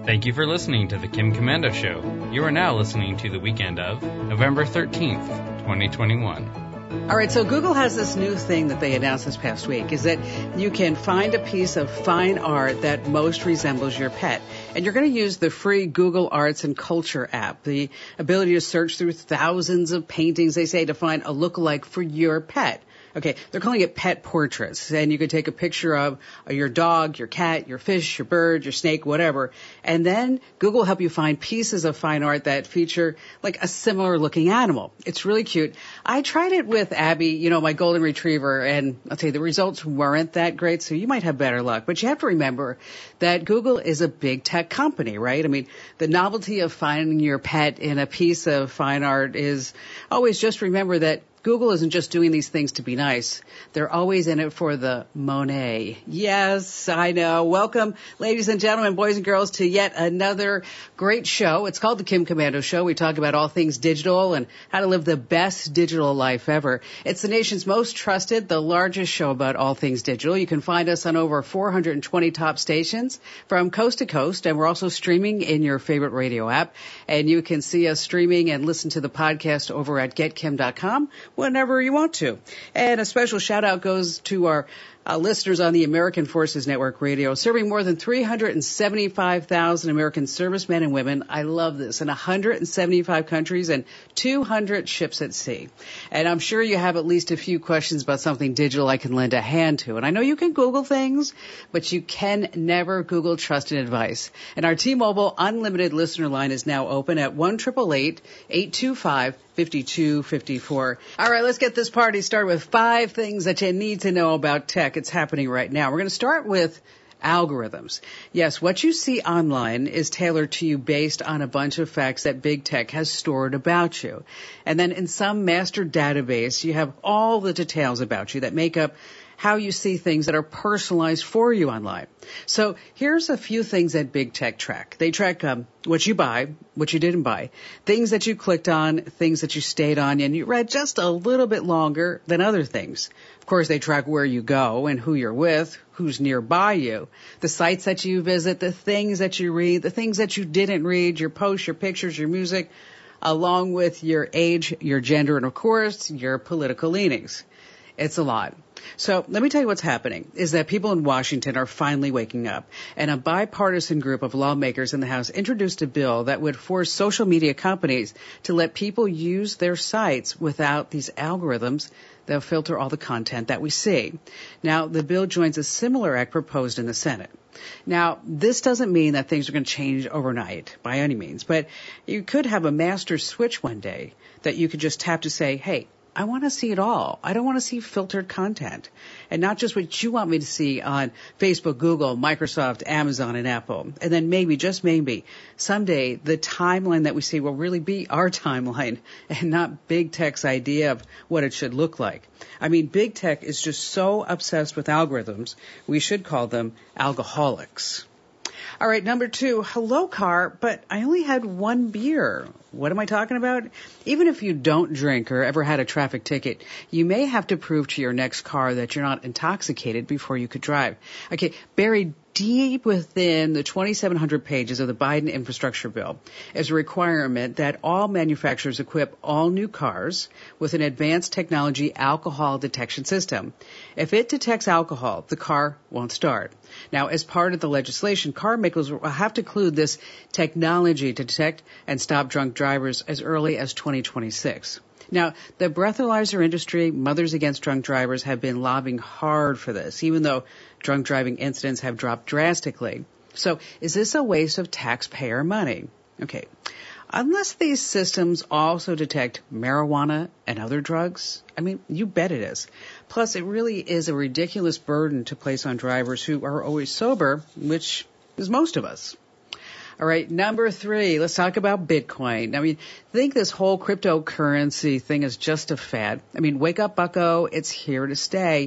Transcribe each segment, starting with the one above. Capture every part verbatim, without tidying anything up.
Thank you for listening to the Kim Komando Show. You are now listening to the weekend of November thirteenth, twenty twenty-one. All right, so Google has this new thing that they announced this past week, is that you can find a piece of fine art that most resembles your pet. And you're going to use the free Google Arts and Culture app, the ability to search through thousands of paintings, they say, to find a lookalike for your pet. Okay, they're calling it pet portraits, and you can take a picture of your dog, your cat, your fish, your bird, your snake, whatever, and then Google will help you find pieces of fine art that feature like a similar looking animal. It's really cute. I tried it with Abby, you know, my golden retriever, and I'll tell you, the results weren't that great, so you might have better luck. But you have to remember that Google is a big tech company, right? I mean, the novelty of finding your pet in a piece of fine art is always just remember that Google isn't just doing these things to be nice. They're always in it for the Monet. Yes, I know. Welcome, ladies and gentlemen, boys and girls, to yet another great show. It's called the Kim Komando Show. We talk about all things digital and how to live the best digital life ever. It's the nation's most trusted, the largest show about all things digital. You can find us on over four hundred twenty top stations from coast to coast, and we're also streaming in your favorite radio app. And you can see us streaming and listen to the podcast over at get kim dot com. Whenever you want to. And a special shout out goes to our uh, listeners on the American Forces Network Radio, serving more than three hundred seventy-five thousand American servicemen and women. I love this. In one hundred seventy-five countries and two hundred ships at sea. And I'm sure you have at least a few questions about something digital I can lend a hand to. And I know you can Google things, but you can never Google trusted advice. And our T-Mobile unlimited listener line is now open at one eight eight eight, eight two five, five two five four. All right, let's get this party started with five things that you need to know about tech. It's happening right now. We're going to start with algorithms. Yes, what you see online is tailored to you based on a bunch of facts that big tech has stored about you. And then in some master database, you have all the details about you that make up how you see things that are personalized for you online. So here's a few things that big tech track. They track um, what you buy, what you didn't buy, things that you clicked on, things that you stayed on, and you read just a little bit longer than other things. Of course, they track where you go and who you're with, who's nearby you, the sites that you visit, the things that you read, the things that you didn't read, your posts, your pictures, your music, along with your age, your gender, and of course, your political leanings. It's a lot. So let me tell you what's happening is that people in Washington are finally waking up, and a bipartisan group of lawmakers in the House introduced a bill that would force social media companies to let people use their sites without these algorithms that filter all the content that we see. Now, the bill joins a similar act proposed in the Senate. Now, this doesn't mean that things are going to change overnight by any means, but you could have a master switch one day that you could just tap to say, hey, I want to see it all. I don't want to see filtered content, and not just what you want me to see on Facebook, Google, Microsoft, Amazon, and Apple. And then maybe, just maybe, someday the timeline that we see will really be our timeline and not big tech's idea of what it should look like. I mean, big tech is just so obsessed with algorithms, we should call them alcoholics. All right, number two, hello car, but I only had one beer. What am I talking about? Even if you don't drink or ever had a traffic ticket, you may have to prove to your next car that you're not intoxicated before you could drive. Okay, buried deep within the twenty-seven hundred pages of the Biden infrastructure bill is a requirement that all manufacturers equip all new cars with an advanced technology alcohol detection system. If it detects alcohol, the car won't start. Now, as part of the legislation, car makers will have to include this technology to detect and stop drunk drivers as early as twenty twenty-six. Now, the breathalyzer industry, Mothers Against Drunk Drivers, have been lobbying hard for this, even though drunk driving incidents have dropped drastically. So is this a waste of taxpayer money? Okay. Unless these systems also detect marijuana and other drugs, I mean, you bet it is. Plus, it really is a ridiculous burden to place on drivers who are always sober, which is most of us. All right, number three, let's talk about Bitcoin. I mean, I think this whole cryptocurrency thing is just a fad. I mean, wake up, bucko, it's here to stay.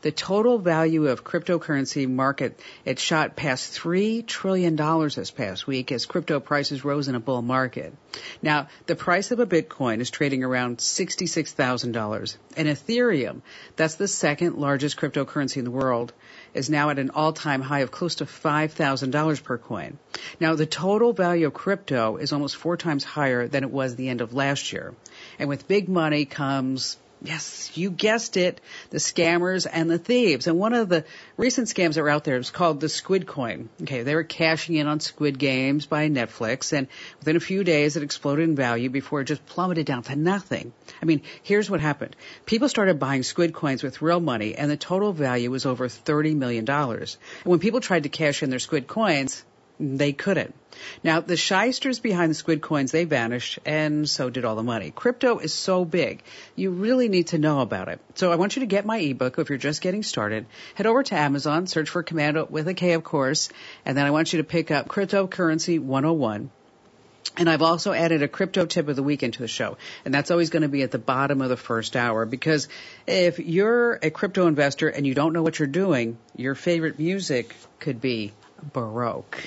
the total value of cryptocurrency market, it shot past three trillion dollars this past week as crypto prices rose in a bull market. Now, the price of a Bitcoin is trading around sixty-six thousand dollars. And Ethereum, that's the second largest cryptocurrency in the world, is now at an all-time high of close to five thousand dollars per coin. Now, the total value of crypto is almost four times higher than it was the end of last year. And with big money comes, yes, you guessed it, the scammers and the thieves. And one of the recent scams that were out there is called the Squid Coin. Okay, they were cashing in on Squid Games by Netflix, and within a few days it exploded in value before it just plummeted down to nothing. I mean, here's what happened. People started buying Squid Coins with real money, and the total value was over thirty million dollars. And when people tried to cash in their Squid Coins, they couldn't. Now, the shysters behind the Squid Coins, they vanished, and so did all the money. Crypto is so big, you really need to know about it. So I want you to get my ebook if you're just getting started. Head over to Amazon, search for Commando with a K, of course, and then I want you to pick up Cryptocurrency one oh one. And I've also added a crypto tip of the week into the show. And that's always going to be at the bottom of the first hour, because if you're a crypto investor and you don't know what you're doing, your favorite music could be Baroque.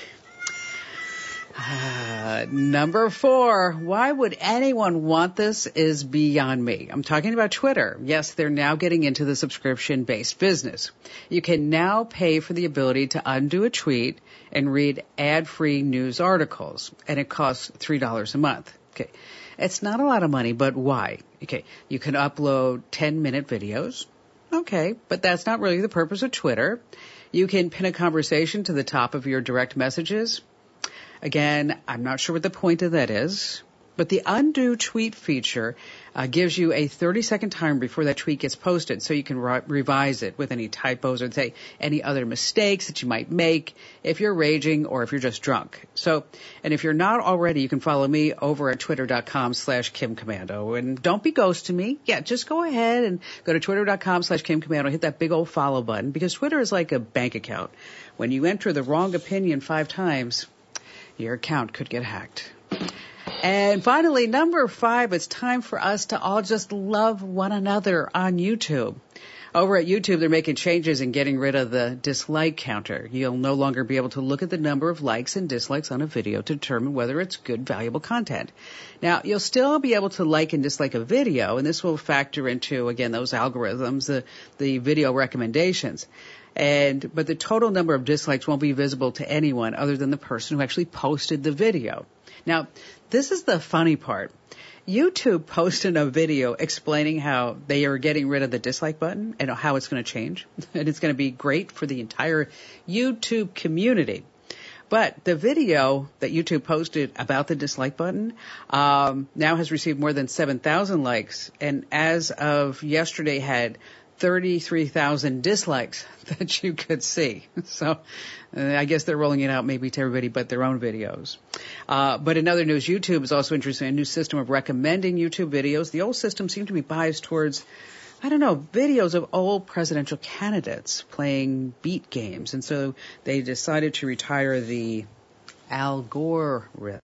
Uh, number four, why would anyone want this is beyond me. I'm talking about Twitter. Yes, they're now getting into the subscription-based business. You can now pay for the ability to undo a tweet and read ad-free news articles, and it costs three dollars a month. Okay, it's not a lot of money, but why? Okay, you can upload ten-minute videos. Okay, but that's not really the purpose of Twitter. You can pin a conversation to the top of your direct messages. Again, I'm not sure what the point of that is, but the undo tweet feature uh, gives you a thirty second timer before that tweet gets posted, so you can re- revise it with any typos or say any other mistakes that you might make if you're raging or if you're just drunk. So, and if you're not already, you can follow me over at twitter.com slash Kim Komando. And don't be ghosting me. Yeah, just go ahead and go to twitter.com slash Kim Komando, hit that big old follow button, because Twitter is like a bank account. When you enter the wrong opinion five times, your account could get hacked. And finally, number five, it's time for us to all just love one another on YouTube. Over at YouTube, they're making changes and getting rid of the dislike counter. You'll no longer be able to look at the number of likes and dislikes on a video to determine whether it's good, valuable content. Now, you'll still be able to like and dislike a video, and this will factor into, again, those algorithms, the, the video recommendations. And, but the total number of dislikes won't be visible to anyone other than the person who actually posted the video. Now, this is the funny part. YouTube posted a video explaining how they are getting rid of the dislike button and how it's going to change. And it's going to be great for the entire YouTube community. But the video that YouTube posted about the dislike button um, now has received more than seven thousand likes. And as of yesterday had thirty-three thousand dislikes that you could see. So uh, I guess they're rolling it out maybe to everybody but their own videos. Uh, but in other news, YouTube is also introducing a new system of recommending YouTube videos. The old system seemed to be biased towards, I don't know, videos of old presidential candidates playing beat games. And so they decided to retire the algorithm.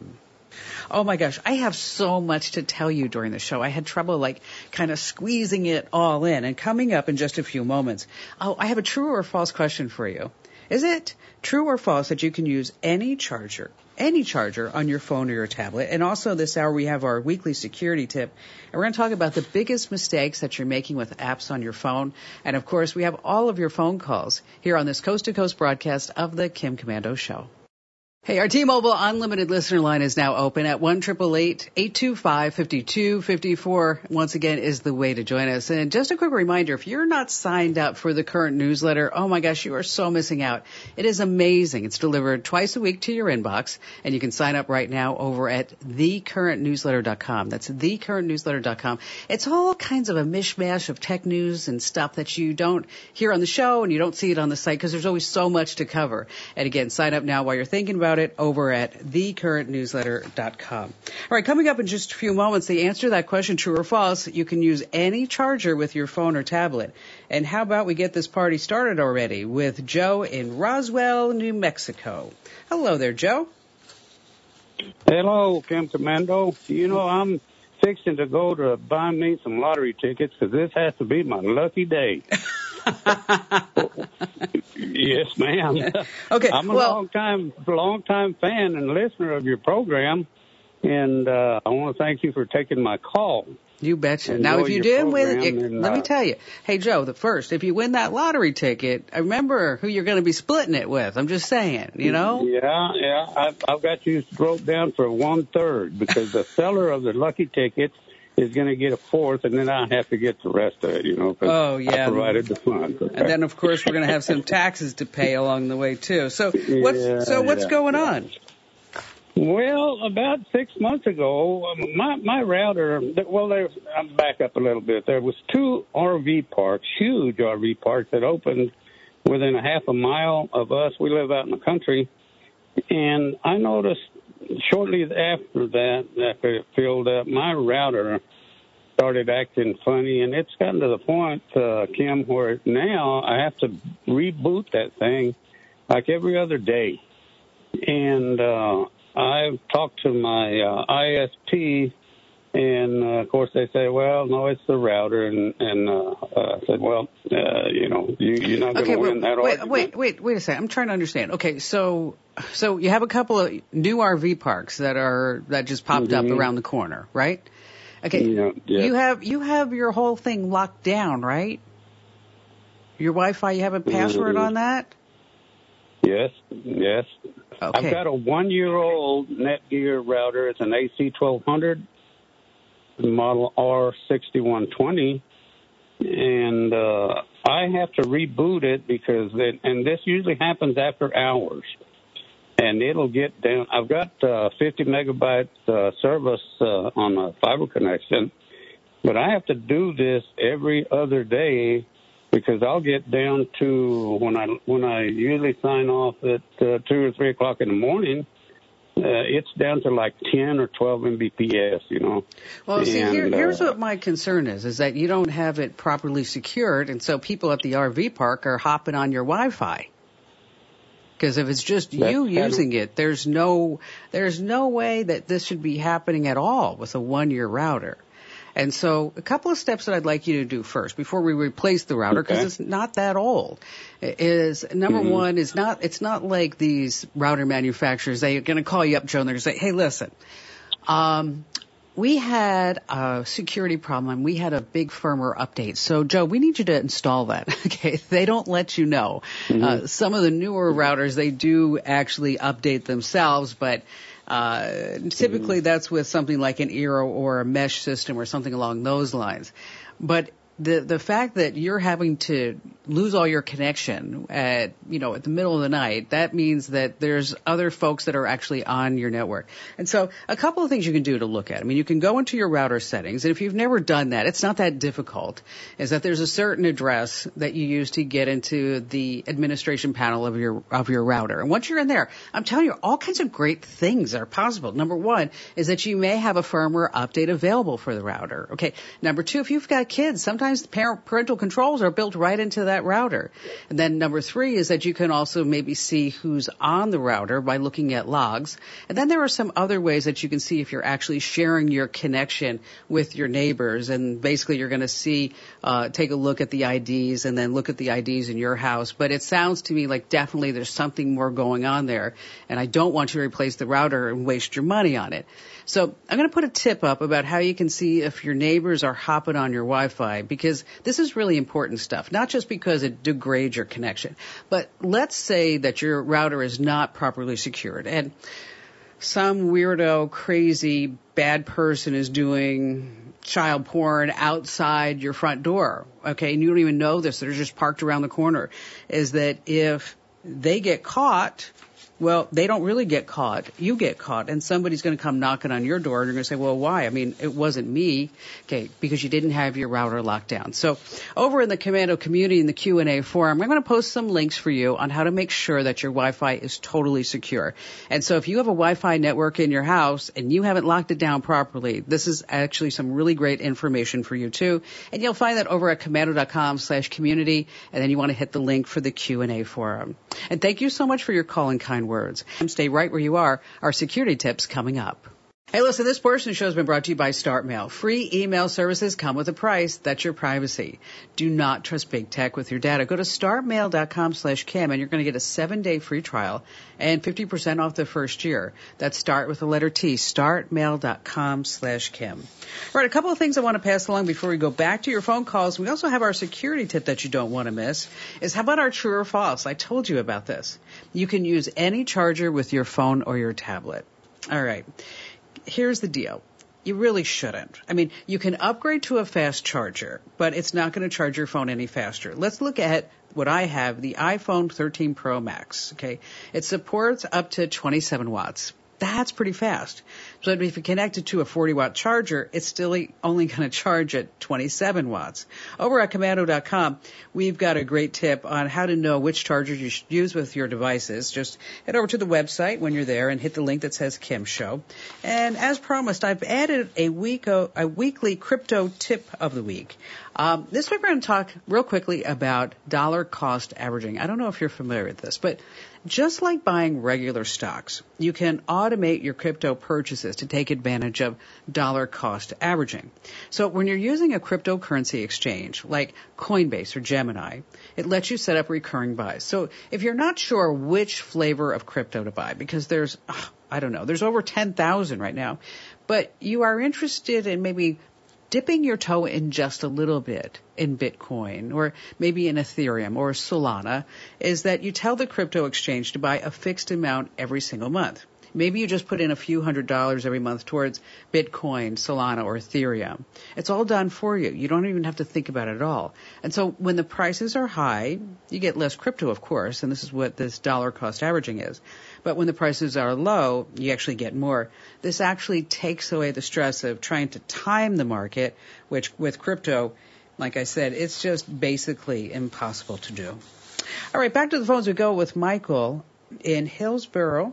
Oh my gosh, I have so much to tell you during the show. I had trouble like kind of squeezing it all in. And coming up in just a few moments, oh, I have a true or false question for you. Is it true or false that you can use any charger, any charger on your phone or your tablet? And also this hour we have our weekly security tip. And we're going to talk about the biggest mistakes that you're making with apps on your phone. And of course, we have all of your phone calls here on this Coast to Coast broadcast of the Kim Komando Show. Hey, our T-Mobile Unlimited listener line is now open at one eight eight eight, eight two five, five two five four. Once again, is the way to join us. And just a quick reminder, if you're not signed up for the current newsletter, oh my gosh, you are so missing out. It is amazing. It's delivered twice a week to your inbox, and you can sign up right now over at the current newsletter dot com. That's the current newsletter dot com. It's all kinds of a mishmash of tech news and stuff that you don't hear on the show and you don't see it on the site because there's always so much to cover. And again, sign up now while you're thinking about it over at the current newsletter dot com. All right, coming up in just a few moments, the answer to that question, true or false, you can use any charger with your phone or tablet. And how about we get this party started already with Joe in Roswell, New Mexico. Hello there, Joe. Hello, Kim Komando. You know, I'm fixing to go to buy me some lottery tickets because this has to be my lucky day. Yes, ma'am. Okay. I'm a well, long time, long time fan and listener of your program, and uh, I want to thank you for taking my call. You betcha. Enjoy Now, if you your did win, program it, and, let me uh, tell you. Hey, Joe, the first, if you win that lottery ticket, remember who you're going to be splitting it with. I'm just saying, you know? Yeah, yeah. I've, I've got you broke down for one third because the seller of the lucky tickets is going to get a fourth, and then I have to get the rest of it, you know, because Oh, yeah. I provided the funds. Okay? And then, of course, we're going to have some taxes to pay along the way, too. So what's, Yeah, so what's yeah, going yeah. on? Well, about six months ago, um, my my router. Well, there's. I'm back up a little bit. There was two R V parks, huge R V parks that opened within a half a mile of us. We live out in the country, and I noticed shortly after that, after it filled up, my router started acting funny, and it's gotten to the point, uh, Kim, where now I have to reboot that thing like every other day, and. uh I've talked to my uh, I S P, and, uh, of course, they say, well, no, it's the router. And, and uh, uh, I said, well, uh, you know, you, you're not going to Okay, win well, that wait, argument. wait, wait, wait a second. I'm trying to understand. Okay, so so you have a couple of new R V parks that are that just popped Mm-hmm. up around the corner, right? Okay, Yeah, yeah. you have you have your whole thing locked down, right? Your Wi-Fi, you have a password Mhm. on that? Yes, yes. Okay. I've got a one-year-old Netgear router. It's an A C twelve hundred, model R sixty-one twenty, and uh, I have to reboot it because, it, and this usually happens after hours, and it'll get down. I've got uh, fifty megabyte uh, service uh, on a fiber connection, but I have to do this every other day because I'll get down to when I when I usually sign off at uh, two or three o'clock in the morning. Uh, it's down to like ten or twelve megabits per second, you know. Well, see, And, here, here's uh, what my concern is, is that you don't have it properly secured, and so people at the R V park are hopping on your Wi-Fi. Because if it's just That's you kind of- using it, there's no, there's no way that this should be happening at all with a one-year router. And so a couple of steps that I'd like you to do first before we replace the router, because Okay. it's not that old, is number Mhm. one is not, it's not like these router manufacturers, they're going to call you up, Joe, and they're going to say, hey, listen, um, we had a security problem and we had a big firmware update. So, Joe, we need you to install that. Okay. They don't let you know. Mhm. Uh, some of the newer routers, they do actually update themselves, but Uh, typically that's with something like an Eero or a mesh system or something along those lines. But the the fact that you're having to lose all your connection at, you know, at the middle of the night, that means that there's other folks that are actually on your network. And so a couple of things you can do to look at. I mean, you can go into your router settings, and if you've never done that, it's not that difficult, is that there's a certain address that you use to get into the administration panel of your of your router. And once you're in there, I'm telling you, all kinds of great things are possible. Number one is that you may have a firmware update available for the router. Okay. Number two, if you've got kids, sometimes the parent, parental controls are built right into that router. And then number three is that you can also maybe see who's on the router by looking at logs. And then there are some other ways that you can see if you're actually sharing your connection with your neighbors. And basically you're going to see, uh, take a look at the I Ds and then look at the I Ds in your house. But it sounds to me like definitely there's something more going on there. And I don't want you to replace the router and waste your money on it. So I'm going to put a tip up about how you can see if your neighbors are hopping on your Wi-Fi, because this is really important stuff, not just because it degrades your connection, but let's say that your router is not properly secured and some weirdo, crazy, bad person is doing child porn outside your front door, okay, and you don't even know this, they're just parked around the corner, is that if they get caught, well, they don't really get caught. You get caught, and somebody's going to come knocking on your door, and you're going to say, well, why? I mean, it wasn't me. Okay, because you didn't have your router locked down. So over in the Komando community in the Q and A forum, I'm going to post some links for you on how to make sure that your Wi-Fi is totally secure. And so if you have a Wi-Fi network in your house and you haven't locked it down properly, this is actually some really great information for you, too. And you'll find that over at komando.com slash community, and then you want to hit the link for the Q and A forum. And thank you so much for your call and kind words. And stay right where you are. Our security tips coming up. Hey, listen, this portion of the show has been brought to you by StartMail. Free email services come with a price. That's your privacy. Do not trust big tech with your data. Go to startmail.com slash Kim, and you're going to get a seven-day free trial and fifty percent off the first year. That's start with the letter T, startmail.com slash Kim. All right, a couple of things I want to pass along before we go back to your phone calls. We also have our security tip that you don't want to miss, is how about our true or false? I told you about this. You can use any charger with your phone or your tablet. All right. Here's the deal. You really shouldn't. I mean, you can upgrade to a fast charger, but it's not going to charge your phone any faster. Let's look at what I have, the iPhone thirteen Pro Max, okay? It supports up to twenty-seven watts. That's pretty fast. So if you connect it to a forty watt charger, it's still only going to charge at twenty-seven watts. Over at Komando dot com, we've got a great tip on how to know which chargers you should use with your devices. Just head over to the website when you're there and hit the link that says Kim Show. And as promised, I've added a week a weekly crypto tip of the week. Um, this week we're going to talk real quickly about dollar cost averaging. I don't know if you're familiar with this, but just like buying regular stocks, you can automate your crypto purchases to take advantage of dollar cost averaging. So when you're using a cryptocurrency exchange like Coinbase or Gemini, it lets you set up recurring buys. So if you're not sure which flavor of crypto to buy, because there's, I don't know, there's over ten thousand right now, but you are interested in maybe dipping your toe in just a little bit in Bitcoin or maybe in Ethereum or Solana, is that you tell the crypto exchange to buy a fixed amount every single month. Maybe you just put in a few hundred dollars every month towards Bitcoin, Solana, or Ethereum. It's all done for you. You don't even have to think about it at all. And so when the prices are high, you get less crypto, of course, and this is what this dollar cost averaging is. But when the prices are low, you actually get more. This actually takes away the stress of trying to time the market, which with crypto, like I said, it's just basically impossible to do. All right, back to the phones we go with Michael in Hillsboro,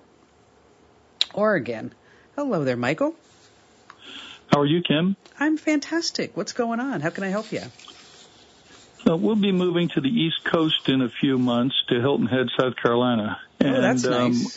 Oregon. Hello there, Michael. How are you, Kim? I'm fantastic. What's going on? How can I help you? Uh, we'll be moving to the East Coast in a few months to Hilton Head, South Carolina. Oh, and, that's nice. Um,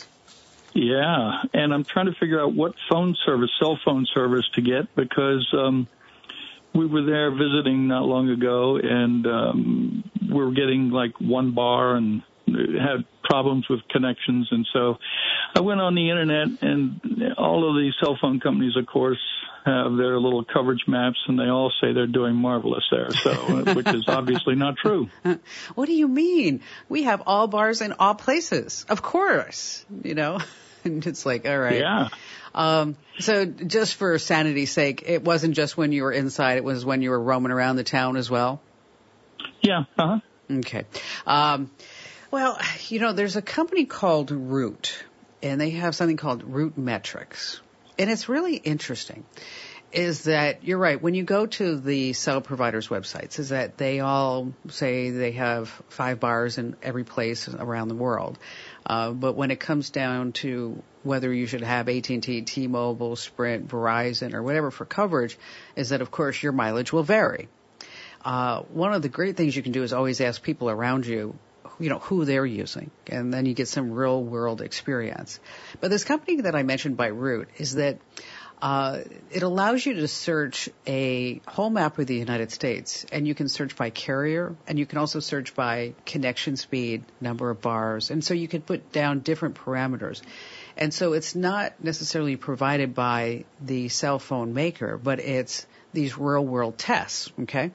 yeah, and I'm trying to figure out what phone service, cell phone service to get because um, we were there visiting not long ago, and um, we were getting like one bar and had problems with connections. And so I went on the Internet, and all of these cell phone companies, of course, have their little coverage maps, and they all say they're doing marvelous there, so which is obviously not true. What do you mean? We have all bars in all places, of course, you know. And it's like, all right. Yeah. Um, so just for sanity's sake, it wasn't just when you were inside, it was when you were roaming around the town as well? Yeah, uh-huh. Okay. Um, well, you know, there's a company called Root, and they have something called Root Metrics. And it's really interesting, is that you're right. When you go to the cell providers' websites, is that they all say they have five bars in every place around the world. Uh, but when it comes down to whether you should have A T and T, T-Mobile, Sprint, Verizon, or whatever for coverage, is that, of course, your mileage will vary. Uh, one of the great things you can do is always ask people around you, you know, who they're using, and then you get some real world experience. But this company that I mentioned by Root is that uh, it allows you to search a whole map of the United States, and you can search by carrier, and you can also search by connection speed, number of bars, and so you can put down different parameters. And so it's not necessarily provided by the cell phone maker, but it's these real world tests, okay?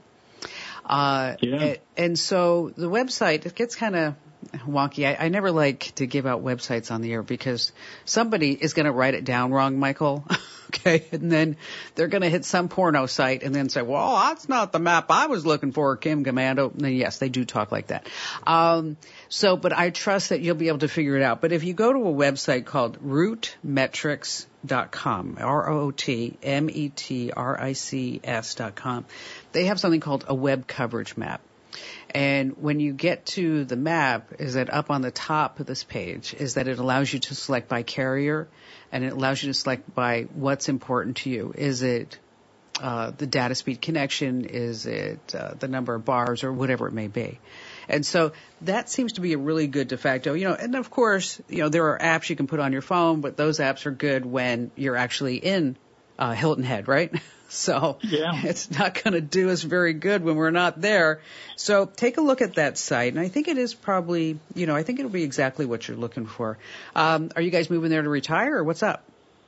Uh, yeah. and, and so the website, it gets kind of wonky. I, I never like to give out websites on the air because somebody is going to write it down wrong, Michael. Okay. And then they're going to hit some porno site and then say, well, that's not the map I was looking for, Kim Komando. And then, yes, they do talk like that. Um, so, but I trust that you'll be able to figure it out. But if you go to a website called root metrics dot com, R O O T M E T R I C S dot com, they have something called a web coverage map. And when you get to the map, is that up on the top of this page, is that it allows you to select by carrier, and it allows you to select by what's important to you. Is it uh, the data speed connection? Is it uh, the number of bars or whatever it may be? And so that seems to be a really good de facto, you know, and of course, you know, there are apps you can put on your phone, but those apps are good when you're actually in uh, Hilton Head, right? So yeah. It's not going to do us very good when we're not there. So take a look at that site. And I think it is probably, you know, I think it'll be exactly what you're looking for. Um, are you guys moving there to retire or what's up?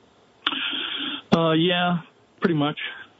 Uh, yeah, pretty much.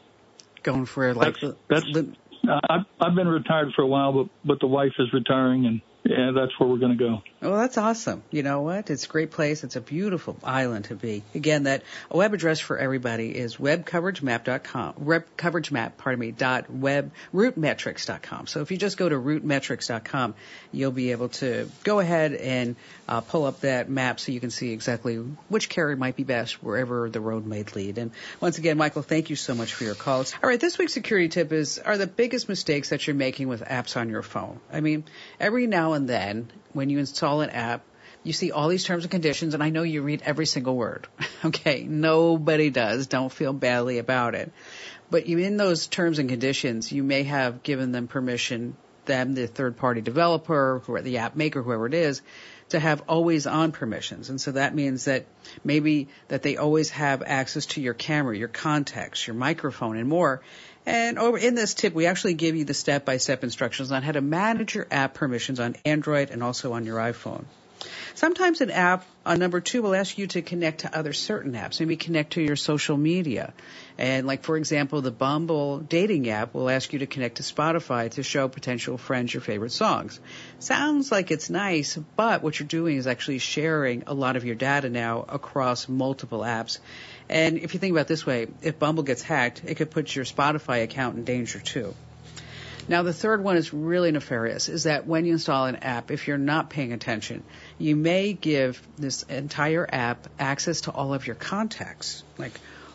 Going for like that's, that's the, uh, I've, I've been retired for a while, but, but the wife is retiring, and yeah, that's where we're going to go. Oh, that's awesome. You know what? It's a great place. It's a beautiful island to be. Again, that web address for everybody is web coverage map dot com. Web coverage map, pardon me, dot web route metrics dot com. So if you just go to route metrics dot com, you'll be able to go ahead and uh, pull up that map so you can see exactly which carrier might be best wherever the road may lead. And once again, Michael, thank you so much for your calls. All right, this week's security tip is, are the biggest mistakes that you're making with apps on your phone. I mean, every now and then, when you install an app, you see all these terms and conditions, and I know you read every single word. Okay, nobody does. Don't feel badly about it. But you, in those terms and conditions, you may have given them permission, them, the third-party developer, or the app maker, whoever it is, to have always-on permissions. And so that means that maybe that they always have access to your camera, your contacts, your microphone, and more. And over in this tip, we actually give you the step-by-step instructions on how to manage your app permissions on Android and also on your iPhone. Sometimes an app on number two will ask you to connect to other certain apps, maybe connect to your social media. And like, for example, the Bumble dating app will ask you to connect to Spotify to show potential friends your favorite songs. Sounds like it's nice, but what you're doing is actually sharing a lot of your data now across multiple apps. And if you think about it this way, if Bumble gets hacked, it could put your Spotify account in danger too. Now, the third one is really nefarious, is that when you install an app, if you're not paying attention, you may give this entire app access to all of your contacts. Like,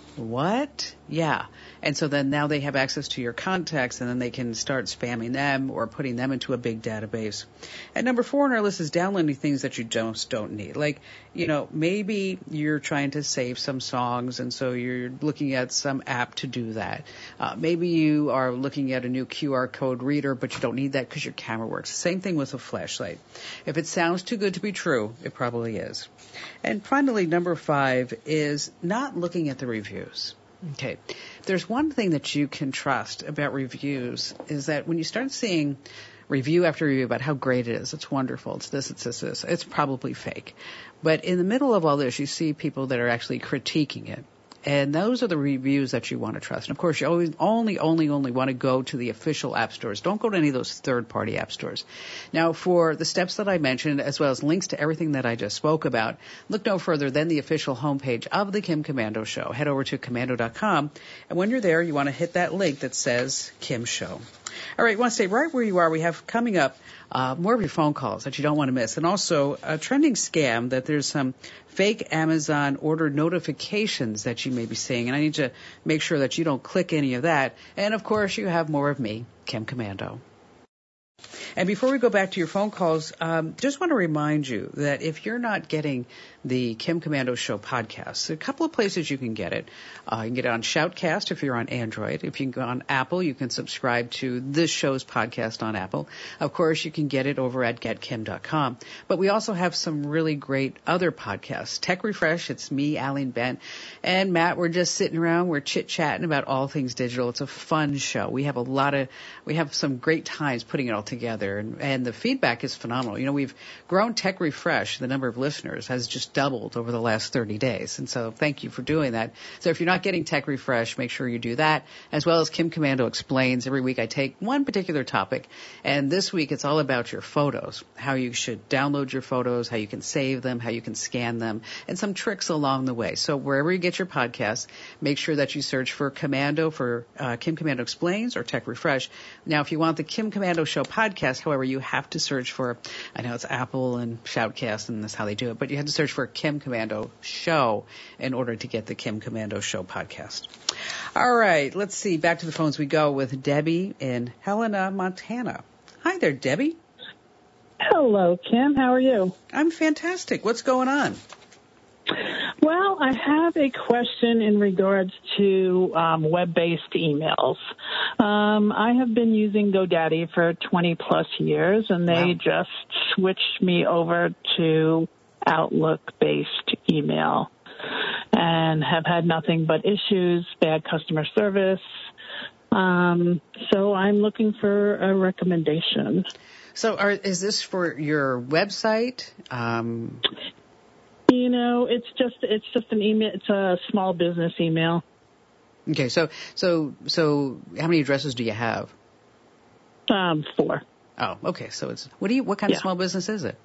what? Yeah. And so then now they have access to your contacts, and then they can start spamming them or putting them into a big database. And number four on our list is downloading things that you just don't need. Like, you know, maybe you're trying to save some songs, and so you're looking at some app to do that. Uh, maybe you are looking at a new Q R code reader, but you don't need that because your camera works. Same thing with a flashlight. If it sounds too good to be true, it probably is. And finally, number five is not looking at the reviews. Okay. There's one thing that you can trust about reviews is that when you start seeing review after review about how great it is, it's wonderful, it's this, it's this, this, it's probably fake. But in the middle of all this, you see people that are actually critiquing it. And those are the reviews that you want to trust. And of course, you always only, only, only want to go to the official app stores. Don't go to any of those third-party app stores. Now, for the steps that I mentioned, as well as links to everything that I just spoke about, look no further than the official homepage of the Kim Komando Show. Head over to komando dot com. And when you're there, you want to hit that link that says Kim Show. All right, you want to stay right where you are. We have coming up uh, more of your phone calls that you don't want to miss. And also a trending scam that there's some fake Amazon order notifications that you may be seeing. And I need to make sure that you don't click any of that. And, of course, you have more of me, Kim Komando. And before we go back to your phone calls, um, just want to remind you that if you're not getting the Kim Komando Show podcast, there are a couple of places you can get it. Uh, you can get it on Shoutcast if you're on Android. If you can go on Apple, you can subscribe to this show's podcast on Apple. Of course, you can get it over at get kim dot com. But we also have some really great other podcasts. Tech Refresh, it's me, Aline Bent, and Matt. We're just sitting around. We're chit-chatting about all things digital. It's a fun show. We have a lot of, we have some great times putting it all together. And, and the feedback is phenomenal. You know, we've grown Tech Refresh. The number of listeners has just doubled over the last thirty days. And so thank you for doing that. So if you're not getting Tech Refresh, make sure you do that, as well as Kim Komando Explains. Every week I take one particular topic, and this week it's all about your photos, how you should download your photos, how you can save them, how you can scan them, and some tricks along the way. So wherever you get your podcasts, make sure that you search for Komando for uh, Kim Komando Explains or Tech Refresh. Now, if you want the Kim Komando Show podcast, however, you have to search for, I know it's Apple and Shoutcast, and that's how they do it, but you have to search for Kim Komando Show in order to get the Kim Komando Show podcast. All right, let's see. Back to the phones we go with Debbie in Helena, Montana. Hi there, Debbie. Hello, Kim. How are you? I'm fantastic. What's going on? Well, I have a question in regards to um, web-based emails. Um, I have been using GoDaddy for twenty plus years, and they wow. just switched me over to Outlook-based email and have had nothing but issues, bad customer service. Um, so I'm looking for a recommendation. So are, is this for your website? Um You know, it's just it's just an email. It's a small business email. Okay, so so so how many addresses do you have? Um, four. Oh, okay. So it's what do you what kind yeah. of small business is it?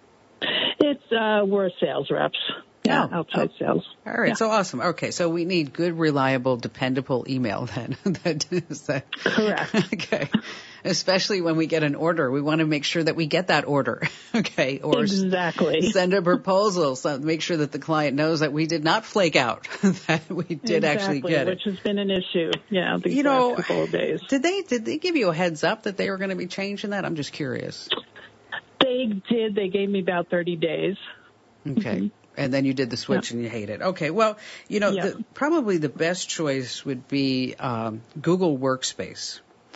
It's uh, we're sales reps. Yeah, oh, outside oh. sales. All right, yeah. so awesome. Okay, so we need good, reliable, dependable email then. that is that. Correct. Okay. Especially when we get an order, we want to make sure that we get that order. Okay. Or exactly. send a proposal, so make sure that the client knows that we did not flake out, that we did exactly, actually get it. Which has been an issue. Yeah, these you last know, couple of days. Did they did they give you a heads up that they were going to be changing that? I'm just curious. They did. They gave me about thirty days. Okay. Mm-hmm. And then you did the switch yeah. and you hate it. Okay. Well, you know, yeah. the, probably the best choice would be um, Google Workspace.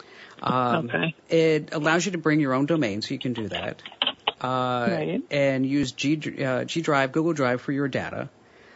Um, okay. It allows you to bring your own domain, so you can do that. Uh, right. And use G, uh, G Drive, Google Drive for your data.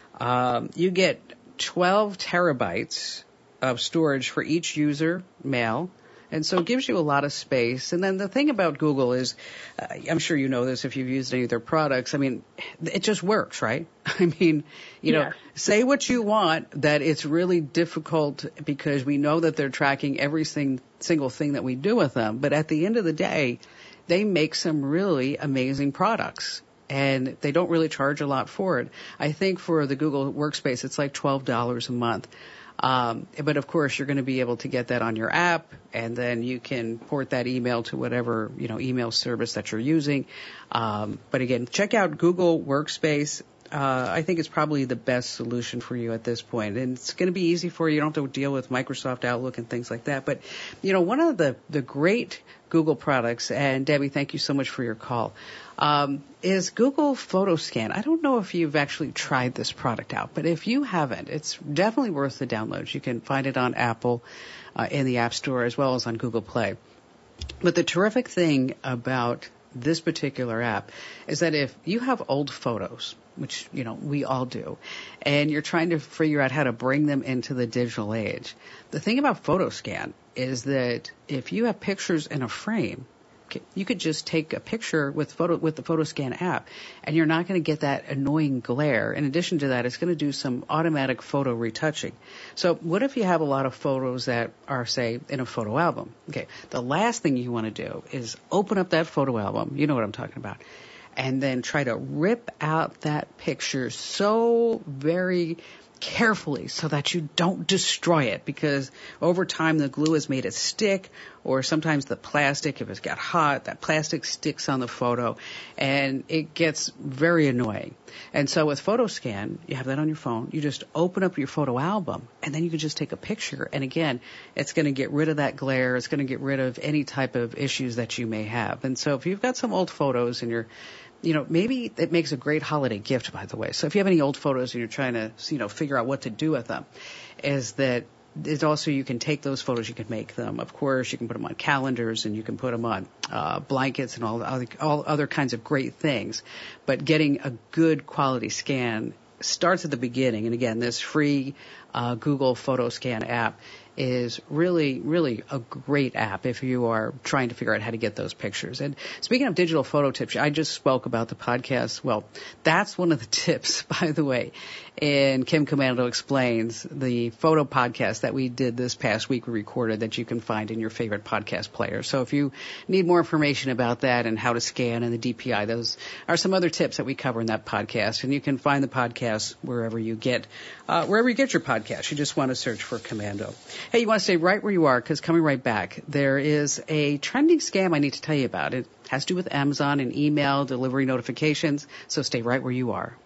Um, you get twelve terabytes of storage for each user mail. And so it gives you a lot of space. And then the thing about Google is, uh, I'm sure you know this if you've used any of their products, I mean, it just works, right? I mean, you know, yes. say what you want, that it's really difficult because we know that they're tracking every sing, single thing that we do with them. But at the end of the day, they make some really amazing products. And they don't really charge a lot for it. I think for the Google Workspace, it's like twelve dollars a month. Um, but of course, you're going to be able to get that on your app, and then you can port that email to whatever, you know, email service that you're using. Um, but again, check out Google Workspace. Uh, I think it's probably the best solution for you at this point. And it's going to be easy for you. You don't have to deal with Microsoft Outlook and things like that. But, you know, one of the, the great Google products, and Debbie, thank you so much for your call, um, is Google PhotoScan. I don't know if you've actually tried this product out, but if you haven't, it's definitely worth the download. You can find it on Apple uh, in the App Store as well as on Google Play. But the terrific thing about this particular app is that if you have old photos, which, you know, we all do, and you're trying to figure out how to bring them into the digital age, the thing about PhotoScan is that if you have pictures in a frame, you could just take a picture with photo with the PhotoScan app, and you're not going to get that annoying glare. In addition to that, it's going to do some automatic photo retouching. So what if you have a lot of photos that are, say, in a photo album? Okay, the last thing you want to do is open up that photo album, you know what I'm talking about, and then try to rip out that picture so very carefully so that you don't destroy it, because over time the glue has made it stick, or sometimes the plastic, if it's got hot, that plastic sticks on the photo and it gets very annoying. And so with PhotoScan, you have that on your phone, you just open up your photo album and then you can just take a picture, and again, it's going to get rid of that glare, it's going to get rid of any type of issues that you may have. And so if you've got some old photos and you're You know, maybe it makes a great holiday gift, by the way. So if you have any old photos and you're trying to, you know, figure out what to do with them, is that it's also, you can take those photos, you can make them. Of course, you can put them on calendars and you can put them on uh, blankets and all other, all other kinds of great things. But getting a good quality scan starts at the beginning. And again, this free uh, Google PhotoScan app is really, really a great app if you are trying to figure out how to get those pictures. And speaking of digital photo tips, I just spoke about the podcast. Well, that's one of the tips, by the way, in Kim Komando Explains, the photo podcast that we did this past week, we recorded, that you can find in your favorite podcast player. So if you need more information about that and how to scan and the D P I, those are some other tips that we cover in that podcast. And you can find the podcast wherever you get, uh, wherever you get your podcast. You just want to search for Komando. Hey, you want to stay right where you are, because coming right back, there is a trending scam I need to tell you about. It has to do with Amazon and email delivery notifications, so stay right where you are.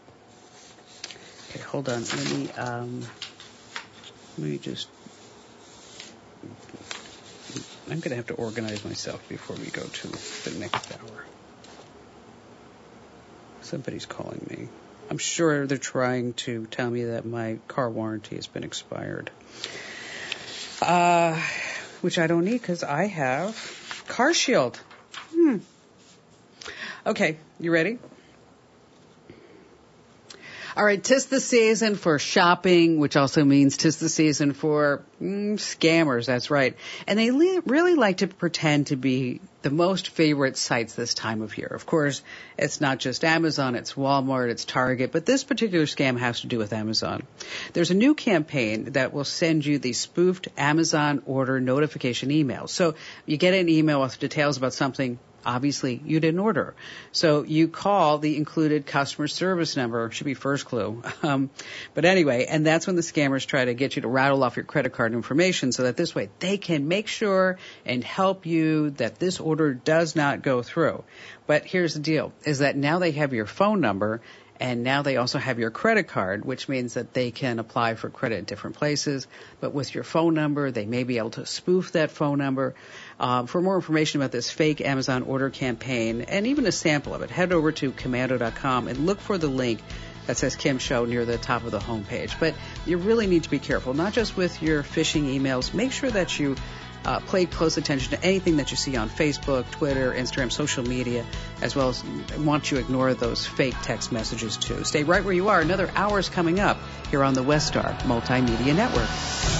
Okay, hold on. Let me, um, let me just, I'm going to have to organize myself before we go to the next hour. Somebody's calling me. I'm sure they're trying to tell me that my car warranty has been expired. Uh, which I don't need because I have Car Shield. Hmm. Okay, you ready? All right, 'tis the season for shopping, which also means 'tis the season for mm, scammers. That's right. And they li- really like to pretend to be the most favorite sites this time of year. Of course, it's not just Amazon, it's Walmart, it's Target, but this particular scam has to do with Amazon. There's a new campaign that will send you the spoofed Amazon order notification email. So you get an email with details about something obviously you didn't order. So you call the included customer service number, should be first clue. Um, but anyway, and that's when the scammers try to get you to rattle off your credit card information so that this way they can make sure and help you that this order does not go through. But here's the deal, is that now they have your phone number and now they also have your credit card, which means that they can apply for credit in different places. But with your phone number, they may be able to spoof that phone number. Um, for more information about this fake Amazon order campaign and even a sample of it, head over to Komando dot com and look for the link that says Kim Show near the top of the homepage. But you really need to be careful, not just with your phishing emails. Make sure that you Uh, pay close attention to anything that you see on Facebook, Twitter, Instagram, social media, as well as want you to ignore those fake text messages too. Stay right where you are. Another hour's coming up here on the Westar Multimedia Network.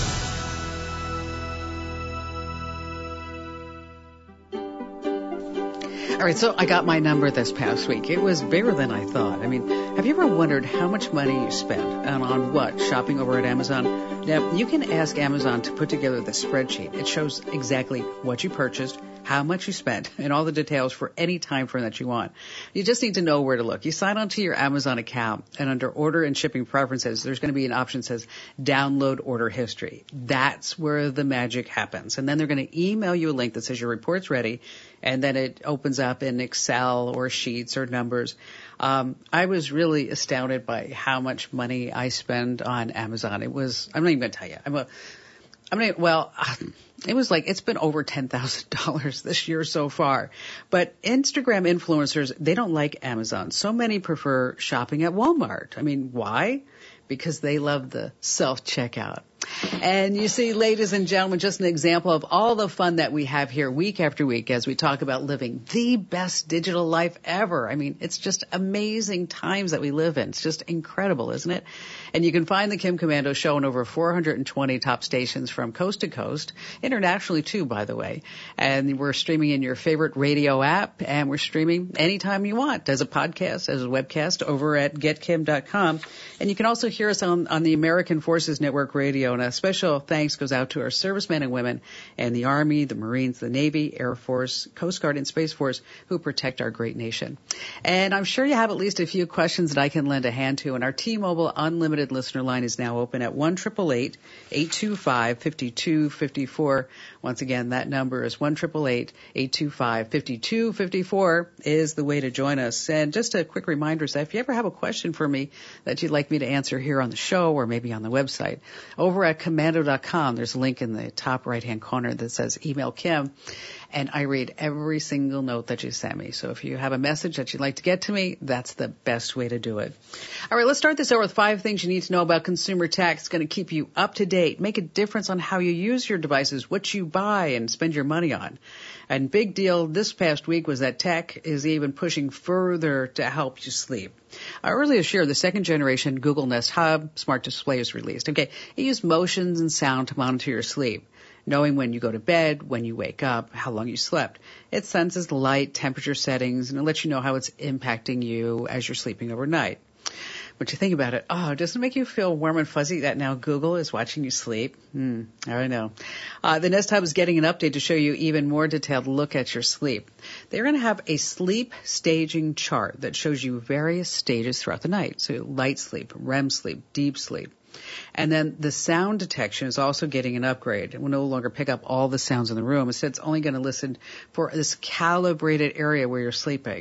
All right, so I got my number this past week. It was bigger than I thought. I mean, have you ever wondered how much money you spent and on what shopping over at Amazon? Now, you can ask Amazon to put together the spreadsheet. It shows exactly what you purchased, how much you spent, and all the details for any time frame that you want. You just need to know where to look. You sign on to your Amazon account, and under Order and Shipping Preferences, there's going to be an option that says Download Order History. That's where the magic happens. And then they're going to email you a link that says your report's ready, and then it opens up in Excel or Sheets or numbers. Um, I was really astounded by how much money I spend on Amazon. It was, I'm not even going to tell you. I'm a, I mean, well, it was like, it's been over ten thousand dollars this year so far. But Instagram influencers, they don't like Amazon. So many prefer shopping at Walmart. I mean, why? Because they love the self-checkout. And you see, ladies and gentlemen, just an example of all the fun that we have here week after week as we talk about living the best digital life ever. I mean, it's just amazing times that we live in. It's just incredible, isn't it? And you can find the Kim Komando Show on over four hundred twenty top stations from coast to coast, internationally too, by the way. And we're streaming in your favorite radio app, and we're streaming anytime you want, as a podcast, as a webcast, over at get kim dot com. And you can also hear us on, on the American Forces Network Radio. And a special thanks goes out to our servicemen and women and the Army, the Marines, the Navy, Air Force, Coast Guard, and Space Force who protect our great nation. And I'm sure you have at least a few questions that I can lend a hand to. And our T-Mobile Unlimited listener line is now open at one eight eight eight, eight two five, five two five four. Once again, that number is one eight eight eight, eight two five, five two five four is the way to join us. And just a quick reminder is that if you ever have a question for me that you'd like me to answer here on the show or maybe on the website, over at Komando dot com, there's a link in the top right-hand corner that says Email Kim, and I read every single note that you send me. So if you have a message that you'd like to get to me, that's the best way to do it. All right, let's start this over with five things you need to know about consumer tech. It's going to keep you up to date, make a difference on how you use your devices, what you buy and spend your money on. And big deal this past week was that tech is even pushing further to help you sleep. Uh, earlier this year, the second generation Google Nest Hub smart display is released. Okay, it uses motions and sound to monitor your sleep, knowing when you go to bed, when you wake up, how long you slept. It senses light, temperature settings, and it lets you know how it's impacting you as you're sleeping overnight. But you think about it, oh, doesn't it make you feel warm and fuzzy that now Google is watching you sleep? Hmm, I don't know. Uh, the Nest Hub is getting an update to show you even more detailed look at your sleep. They're going to have a sleep staging chart that shows you various stages throughout the night. So light sleep, R E M sleep, deep sleep. And then the sound detection is also getting an upgrade. It will no longer pick up all the sounds in the room. Instead, it's only going to listen for this calibrated area where you're sleeping.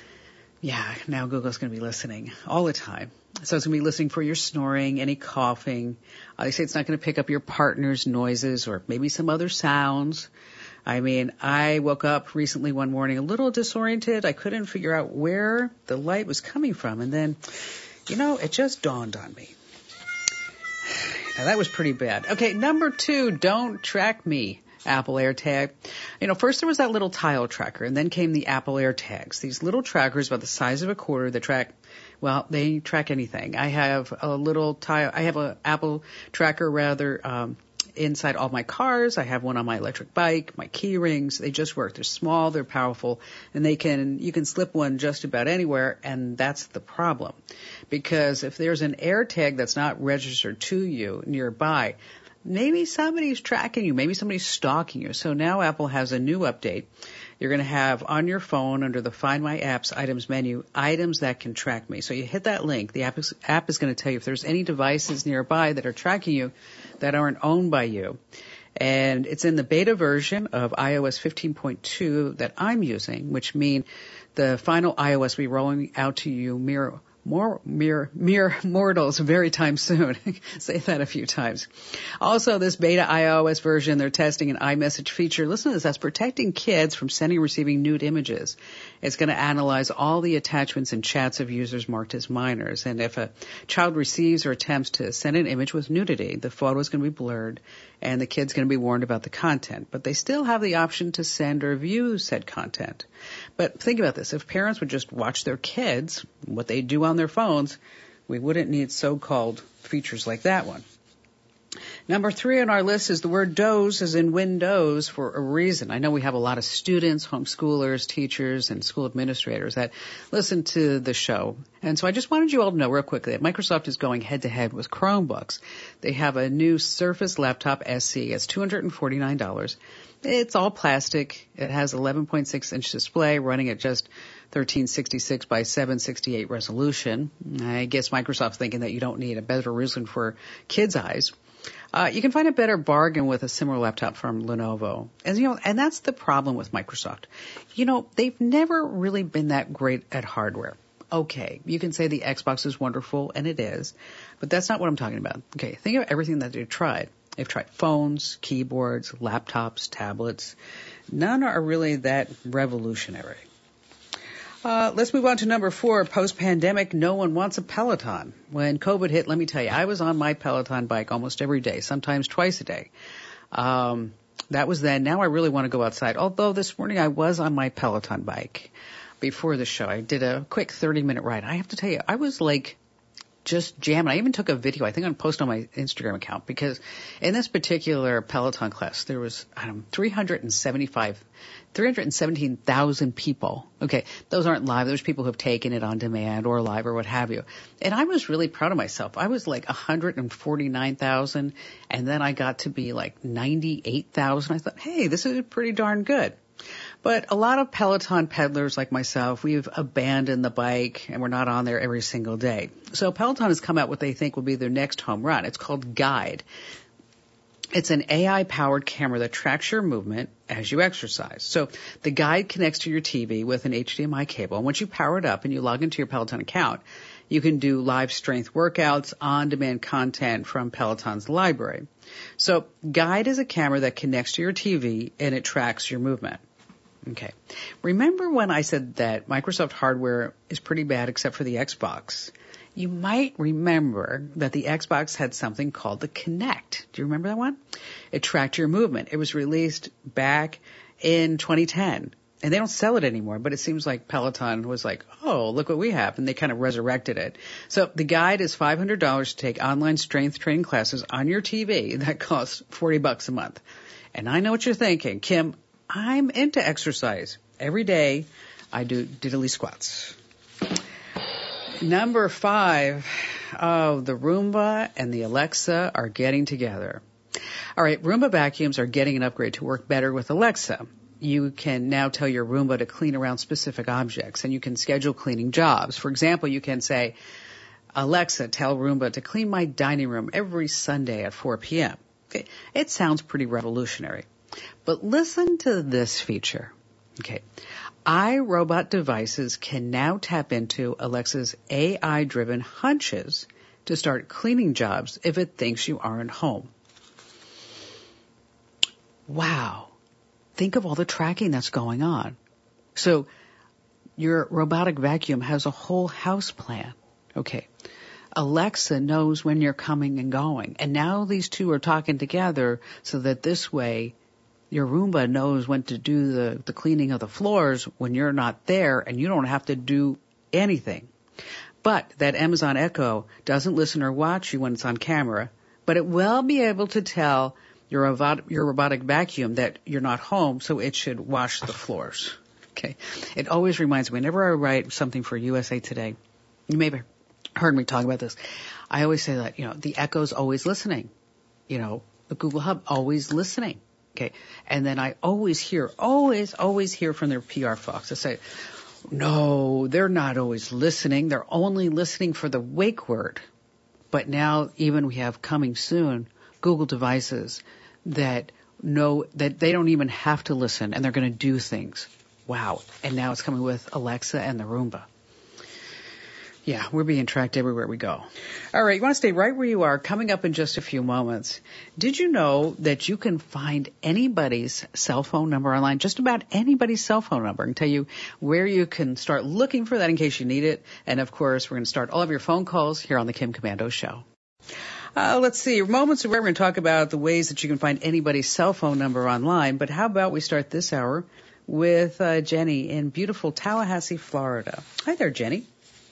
Yeah, now Google's going to be listening all the time. So it's going to be listening for your snoring, any coughing. Uh, they say it's not going to pick up your partner's noises or maybe some other sounds. I mean, I woke up recently one morning a little disoriented. I couldn't figure out where the light was coming from. And then, You know, it just dawned on me. Now, that was pretty bad. Okay, number two, don't track me, Apple AirTag. You know, first there was that little tile tracker, and then came the Apple AirTags. These little trackers about the size of a quarter that track, well, they track anything. I have a little tile, I have a Apple tracker rather, um, inside all my cars. I have one on my electric bike, my key rings. They just work. They're small, they're powerful, and they can, you can slip one just about anywhere, and that's the problem. Because if there's an AirTag that's not registered to you nearby, maybe somebody's tracking you, maybe somebody's stalking you. So now Apple has a new update. You're going to have on your phone under the Find My Apps items menu, items that can track me. So you hit that link. The app is, app is going to tell you if there's any devices nearby that are tracking you that aren't owned by you. And it's in the beta version of i O S fifteen point two that I'm using, which means the final iOS will be rolling out to you mere More mere mere mortals very time soon. Say that a few times. Also, this beta iOS version, they're testing an iMessage feature. Listen to this. That's protecting kids from sending and receiving nude images. It's going to analyze all the attachments and chats of users marked as minors. And if a child receives or attempts to send an image with nudity, the photo is going to be blurred and the kid's going to be warned about the content. But they still have the option to send or view said content. But think about this. If parents would just watch their kids, what they do on their phones, we wouldn't need so-called features like that one. Number three on our list is the word doze, as in Windows, for a reason. I know we have a lot of students, homeschoolers, teachers, and school administrators that listen to the show. And so I just wanted you all to know real quickly that Microsoft is going head-to-head with Chromebooks. They have a new Surface Laptop S E. It's two hundred forty-nine dollars. It's all plastic. It has eleven point six inch display running at just thirteen sixty-six by seven sixty-eight resolution. I guess Microsoft's thinking that you don't need a better resolution for kids' eyes. Uh, you can find a better bargain with a similar laptop from Lenovo. And, you know, and that's the problem with Microsoft. You know, they've never really been that great at hardware. Okay, you can say the Xbox is wonderful, and it is, but that's not what I'm talking about. Okay, think of everything that they've tried. They've tried phones, keyboards, laptops, tablets. None are really that revolutionary. Uh, let's move on to number four. Post-pandemic, no one wants a Peloton. When COVID hit, let me tell you, I was on my Peloton bike almost every day, sometimes twice a day. Um, that was then. Now I really want to go outside. Although this morning I was on my Peloton bike before the show. I did a quick thirty minute ride. I have to tell you, I was like just jamming. I even took a video. I think I'm going to post on my Instagram account because in this particular Peloton class, there was, I don't know, three hundred seventy-five, three hundred seventeen thousand people. Okay. Those aren't live. Those people who have taken it on demand or live or what have you. And I was really proud of myself. I was like one hundred forty-nine thousand and then I got to be like ninety-eight thousand. I thought, hey, this is pretty darn good. But a lot of Peloton peddlers like myself, we've abandoned the bike and we're not on there every single day. So Peloton has come out what they think will be their next home run. It's called Guide. It's an A I-powered camera that tracks your movement as you exercise. So the Guide connects to your T V with an H D M I cable. And once you power it up and you log into your Peloton account, you can do live strength workouts, on-demand content from Peloton's library. So Guide is a camera that connects to your T V and it tracks your movement. Okay. Remember when I said that Microsoft hardware is pretty bad except for the Xbox? You might remember that the Xbox had something called the Kinect. Do you remember that one? It tracked your movement. It was released back in twenty ten. And they don't sell it anymore, but it seems like Peloton was like, oh, look what we have. And they kind of resurrected it. So the Guide is five hundred dollars to take online strength training classes on your T V. That costs forty bucks a month. And I know what you're thinking, Kim. I'm into exercise. Every day I do diddly squats. Number five, oh, the Roomba and the Alexa are getting together. All right, Roomba vacuums are getting an upgrade to work better with Alexa. You can now tell your Roomba to clean around specific objects, and you can schedule cleaning jobs. For example, you can say, Alexa, tell Roomba to clean my dining room every Sunday at four p.m. Okay, it sounds pretty revolutionary. But listen to this feature. Okay. iRobot devices can now tap into Alexa's A I-driven hunches to start cleaning jobs if it thinks you aren't home. Wow. Think of all the tracking that's going on. So your robotic vacuum has a whole house plan. Okay. Alexa knows when you're coming and going. And now these two are talking together so that this way your Roomba knows when to do the, the cleaning of the floors when you're not there and you don't have to do anything. But that Amazon Echo doesn't listen or watch you when it's on camera, but it will be able to tell your robot, your robotic vacuum that you're not home, so it should wash the floors. Okay. It always reminds me, whenever I write something for U S A Today, you may have heard me talk about this, I always say that, you know, the Echo's always listening. You know, the Google Hub always listening. Okay. And then I always hear, always, always hear from their P R folks. I say, no, they're not always listening. They're only listening for the wake word. But now even we have coming soon Google devices that know that they don't even have to listen and they're going to do things. Wow. And now it's coming with Alexa and the Roomba. Yeah, we're being tracked everywhere we go. All right, you want to stay right where you are. Coming up in just a few moments. Did you know that you can find anybody's cell phone number online, just about anybody's cell phone number, and tell you where you can start looking for that in case you need it? And, of course, we're going to start all of your phone calls here on the Kim Komando Show. Uh, let's see, moments where we're going to talk about the ways that you can find anybody's cell phone number online. But how about we start this hour with uh, Jenny in beautiful Tallahassee, Florida. Hi there, Jenny.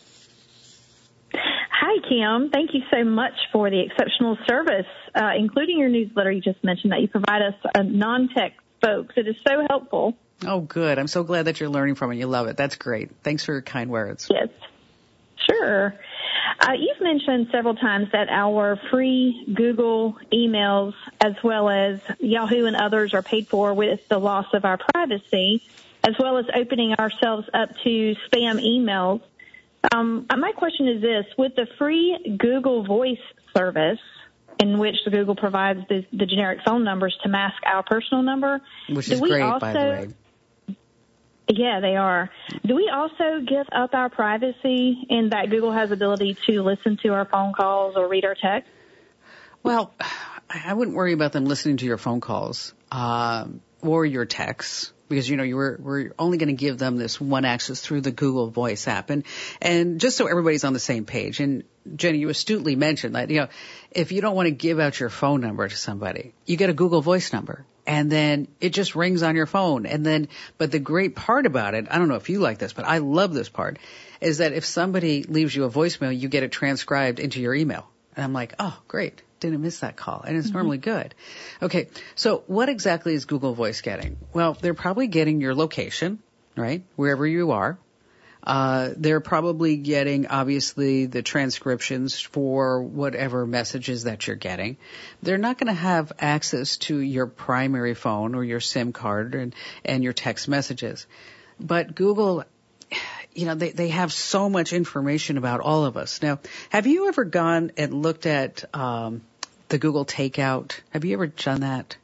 Hi, Kim. Thank you so much for the exceptional service, uh, including your newsletter you just mentioned that you provide us uh, non-tech folks. It is so helpful. Oh, good. I'm so glad that you're learning from it. You love it. That's great. Thanks for your kind words. Yes, sure. Uh, you've mentioned several times that our free Google emails, as well as Yahoo and others, are paid for with the loss of our privacy, as well as opening ourselves up to spam emails. Um, my question is this. With the free Google Voice service, in which the Google provides the, the generic phone numbers to mask our personal number, which is do we great, also, by the way. Yeah, they are. Do we also give up our privacy in that Google has ability to listen to our phone calls or read our texts? Well, I wouldn't worry about them listening to your phone calls um, or your texts. Because, you know, you were, we're only going to give them this one access through the Google Voice app. And, and just so everybody's on the same page. And Jenny, you astutely mentioned that, you know, if you don't want to give out your phone number to somebody, you get a Google Voice number. And then it just rings on your phone. And then, but the great part about it, I don't know if you like this, but I love this part, is that if somebody leaves you a voicemail, you get it transcribed into your email. And I'm like, oh, great. Didn't miss that call. And it's mm-hmm. normally good. Okay. So what exactly is Google Voice getting? Well, they're probably getting your location, right? Wherever you are. Uh, they're probably getting, obviously, the transcriptions for whatever messages that you're getting. They're not going to have access to your primary phone or your SIM card and, and your text messages. But Google, you know, they, they have so much information about all of us. Now, have you ever gone and looked at um, the Google Takeout? Have you ever done that?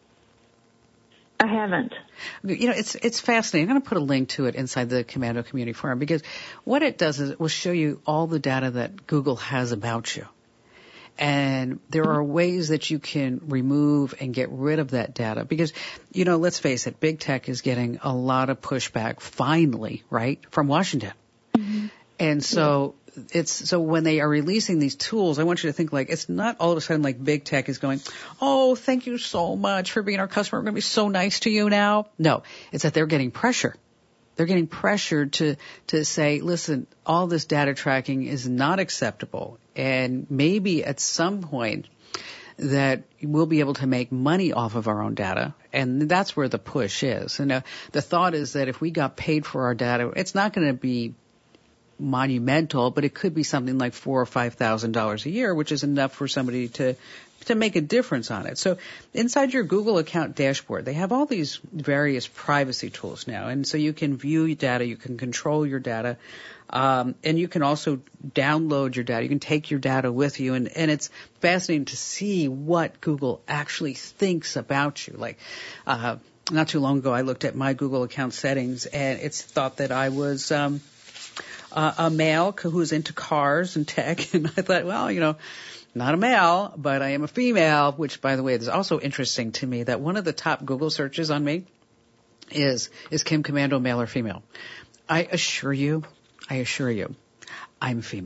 I haven't. You know, it's it's fascinating. I'm going to put a link to it inside the Komando Community Forum because what it does is it will show you all the data that Google has about you. And there are ways that you can remove and get rid of that data because, you know, let's face it, big tech is getting a lot of pushback finally, right, from Washington. Mm-hmm. And so yeah. it's so when they are releasing these tools, I want you to think like it's not all of a sudden like big tech is going, oh, thank you so much for being our customer. We're going to be so nice to you now. No, it's that they're getting pressure. They're getting pressured to, to say, listen, all this data tracking is not acceptable. And maybe at some point that we'll be able to make money off of our own data. And that's where the push is. And uh, the thought is that if we got paid for our data, it's not going to be monumental, but it could be something like four or five thousand dollars a year, which is enough for somebody to to make a difference on it. So inside your Google account dashboard, they have all these various privacy tools now, and so you can view your data, you can control your data, um, and you can also download your data. You can take your data with you, and and it's fascinating to see what Google actually thinks about you. Like, uh, not too long ago, I looked at my Google account settings, and it's thought that I was um, uh, a male who's into cars and tech, and I thought, well, you know, not a male, but I am a female, which, by the way, is also interesting to me that one of the top Google searches on me is, is Kim Komando male or female? I assure you, I assure you, I'm female.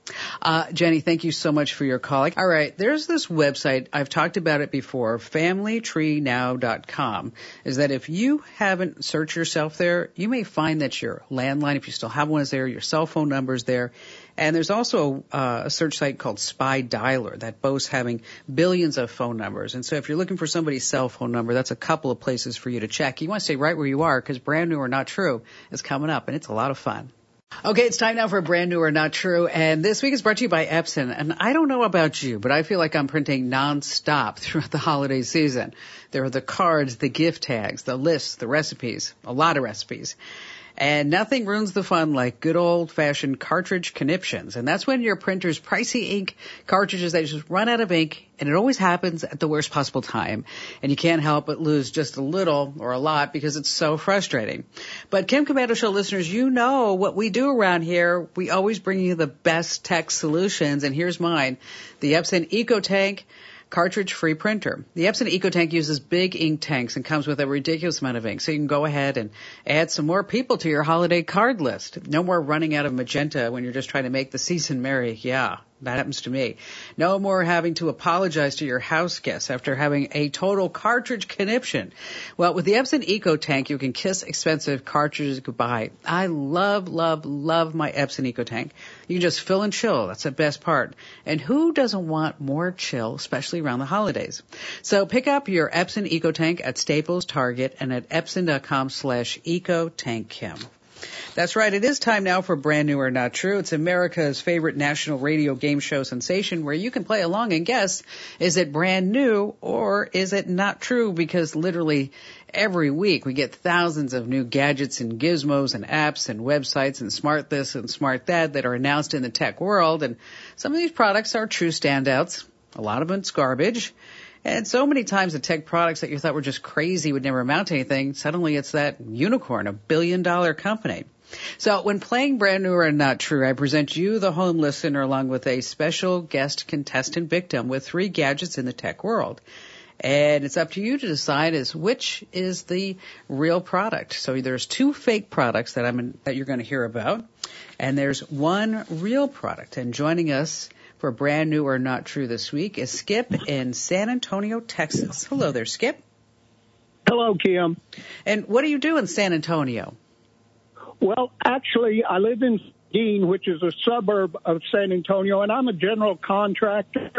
Uh, Jenny, thank you so much for your call. All right, there's this website, I've talked about it before, family tree now dot com, is that if you haven't searched yourself there, you may find that your landline, if you still have one, is there, your cell phone number is there. And there's also uh, a search site called Spy Dialer that boasts having billions of phone numbers. And so if you're looking for somebody's cell phone number, that's a couple of places for you to check. You want to stay right where you are because Brand New or Not True is coming up, and it's a lot of fun. Okay, it's time now for Brand New or Not True, and this week is brought to you by Epson. And I don't know about you, but I feel like I'm printing nonstop throughout the holiday season. There are the cards, the gift tags, the lists, the recipes, a lot of recipes. And nothing ruins the fun like good old-fashioned cartridge conniptions. And that's when your printer's pricey ink cartridges, they just run out of ink, and it always happens at the worst possible time. And you can't help but lose just a little or a lot because it's so frustrating. But Kim Komando Show listeners, you know what we do around here. We always bring you the best tech solutions, and here's mine. The Epson EcoTank cartridge-free printer. The Epson EcoTank uses big ink tanks and comes with a ridiculous amount of ink, so you can go ahead and add some more people to your holiday card list. No more running out of magenta when you're just trying to make the season merry. Yeah, that happens to me. No more having to apologize to your house guests after having a total cartridge conniption. Well, with the Epson EcoTank, you can kiss expensive cartridges goodbye. I love, love, love my Epson EcoTank. You can just fill and chill. That's the best part. And who doesn't want more chill, especially around the holidays? So pick up your Epson EcoTank at Staples, Target, and at epson.com slash EcoTankKim. That's right. It is time now for Brand New or Not True. It's America's favorite national radio game show sensation where you can play along and guess, is it brand new or is it not true? Because literally every week we get thousands of new gadgets and gizmos and apps and websites and smart this and smart that that are announced in the tech world. And some of these products are true standouts. A lot of it's garbage. And so many times the tech products that you thought were just crazy would never amount to anything, suddenly it's that unicorn, a billion-dollar company. So when playing Brand New or Not True, I present you, the home listener, along with a special guest contestant victim with three gadgets in the tech world. And it's up to you to decide as which is the real product. So there's two fake products that I'm in, that you're going to hear about, and there's one real product. And joining us for Brand New or Not True this week is Skip in San Antonio, Texas. Hello there, Skip. Hello, Kim. And what do you do in San Antonio? Well, actually, I live in Dean, which is a suburb of San Antonio, and I'm a general contractor.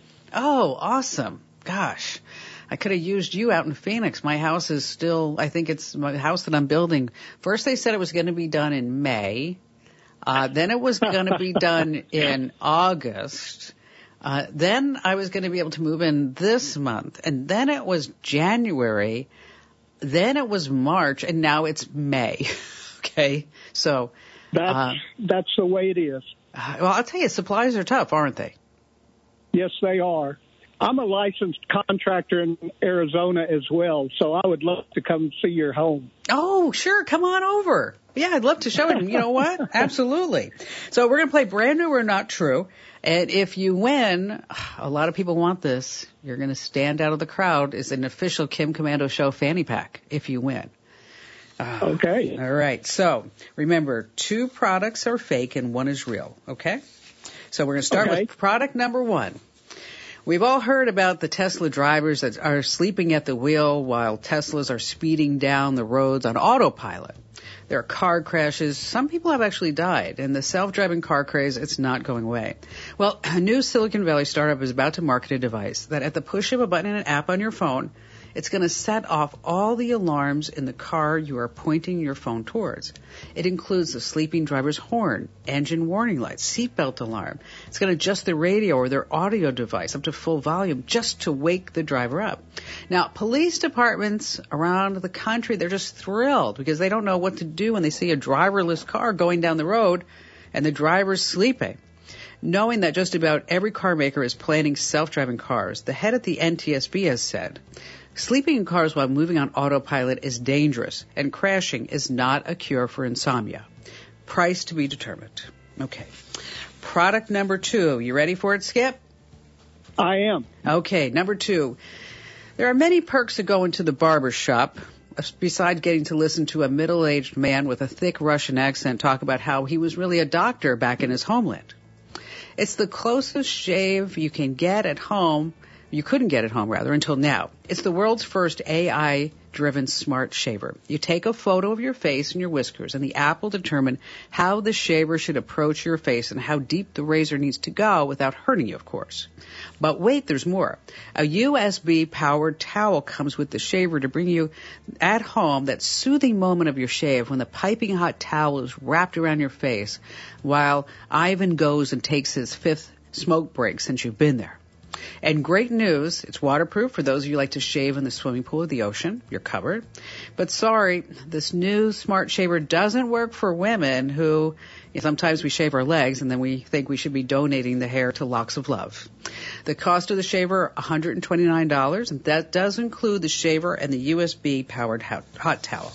Oh, awesome. Gosh, I could have used you out in Phoenix. My house is still, I think it's my house that I'm building. First they said it was going to be done in May. Uh, then it was going to be done in August. Uh, then I was going to be able to move in this month. And then it was January. Then it was March. And now it's May. Okay. So. That's, uh, that's the way it is. Uh, well, I'll tell you, supplies are tough, aren't they? Yes, they are. I'm a licensed contractor in Arizona as well, so I would love to come see your home. Oh, sure. Come on over. Yeah, I'd love to show it. You know what? Absolutely. So we're going to play Brand New or Not True. And if you win, a lot of people want this. You're going to stand out of the crowd. It's an official Kim Komando Show fanny pack if you win. Uh, okay. All right. So remember, two products are fake and one is real. Okay? So we're going to start okay. with product number one. We've all heard about the Tesla drivers that are sleeping at the wheel while Teslas are speeding down the roads on autopilot. There are car crashes. Some people have actually died. And the self-driving car craze, it's not going away. Well, a new Silicon Valley startup is about to market a device that at the push of a button in an app on your phone, it's going to set off all the alarms in the car you are pointing your phone towards. It includes the sleeping driver's horn, engine warning lights, seatbelt alarm. It's going to adjust the radio or their audio device up to full volume just to wake the driver up. Now, police departments around the country, they're just thrilled because they don't know what to do when they see a driverless car going down the road and the driver's sleeping. Knowing that just about every car maker is planning self-driving cars, the head at the N T S B has said, sleeping in cars while moving on autopilot is dangerous, and crashing is not a cure for insomnia. Price to be determined. Okay. Product number two. You ready for it, Skip? I am. Okay, number two. There are many perks to going to the barber shop, besides getting to listen to a middle-aged man with a thick Russian accent talk about how he was really a doctor back in his homeland. It's the closest shave you can get at home, you couldn't get at home rather, until now. It's the world's first A I-driven smart shaver. You take a photo of your face and your whiskers, and the app will determine how the shaver should approach your face and how deep the razor needs to go without hurting you, of course. But wait, there's more. A U S B-powered towel comes with the shaver to bring you at home that soothing moment of your shave when the piping hot towel is wrapped around your face while Ivan goes and takes his fifth smoke break since you've been there. And great news, it's waterproof for those of you who like to shave in the swimming pool or the ocean. You're covered. But sorry, this new smart shaver doesn't work for women who, sometimes we shave our legs and then we think we should be donating the hair to Locks of Love. The cost of the shaver, one hundred twenty-nine dollars, and that does include the shaver and the U S B-powered hot, hot towel.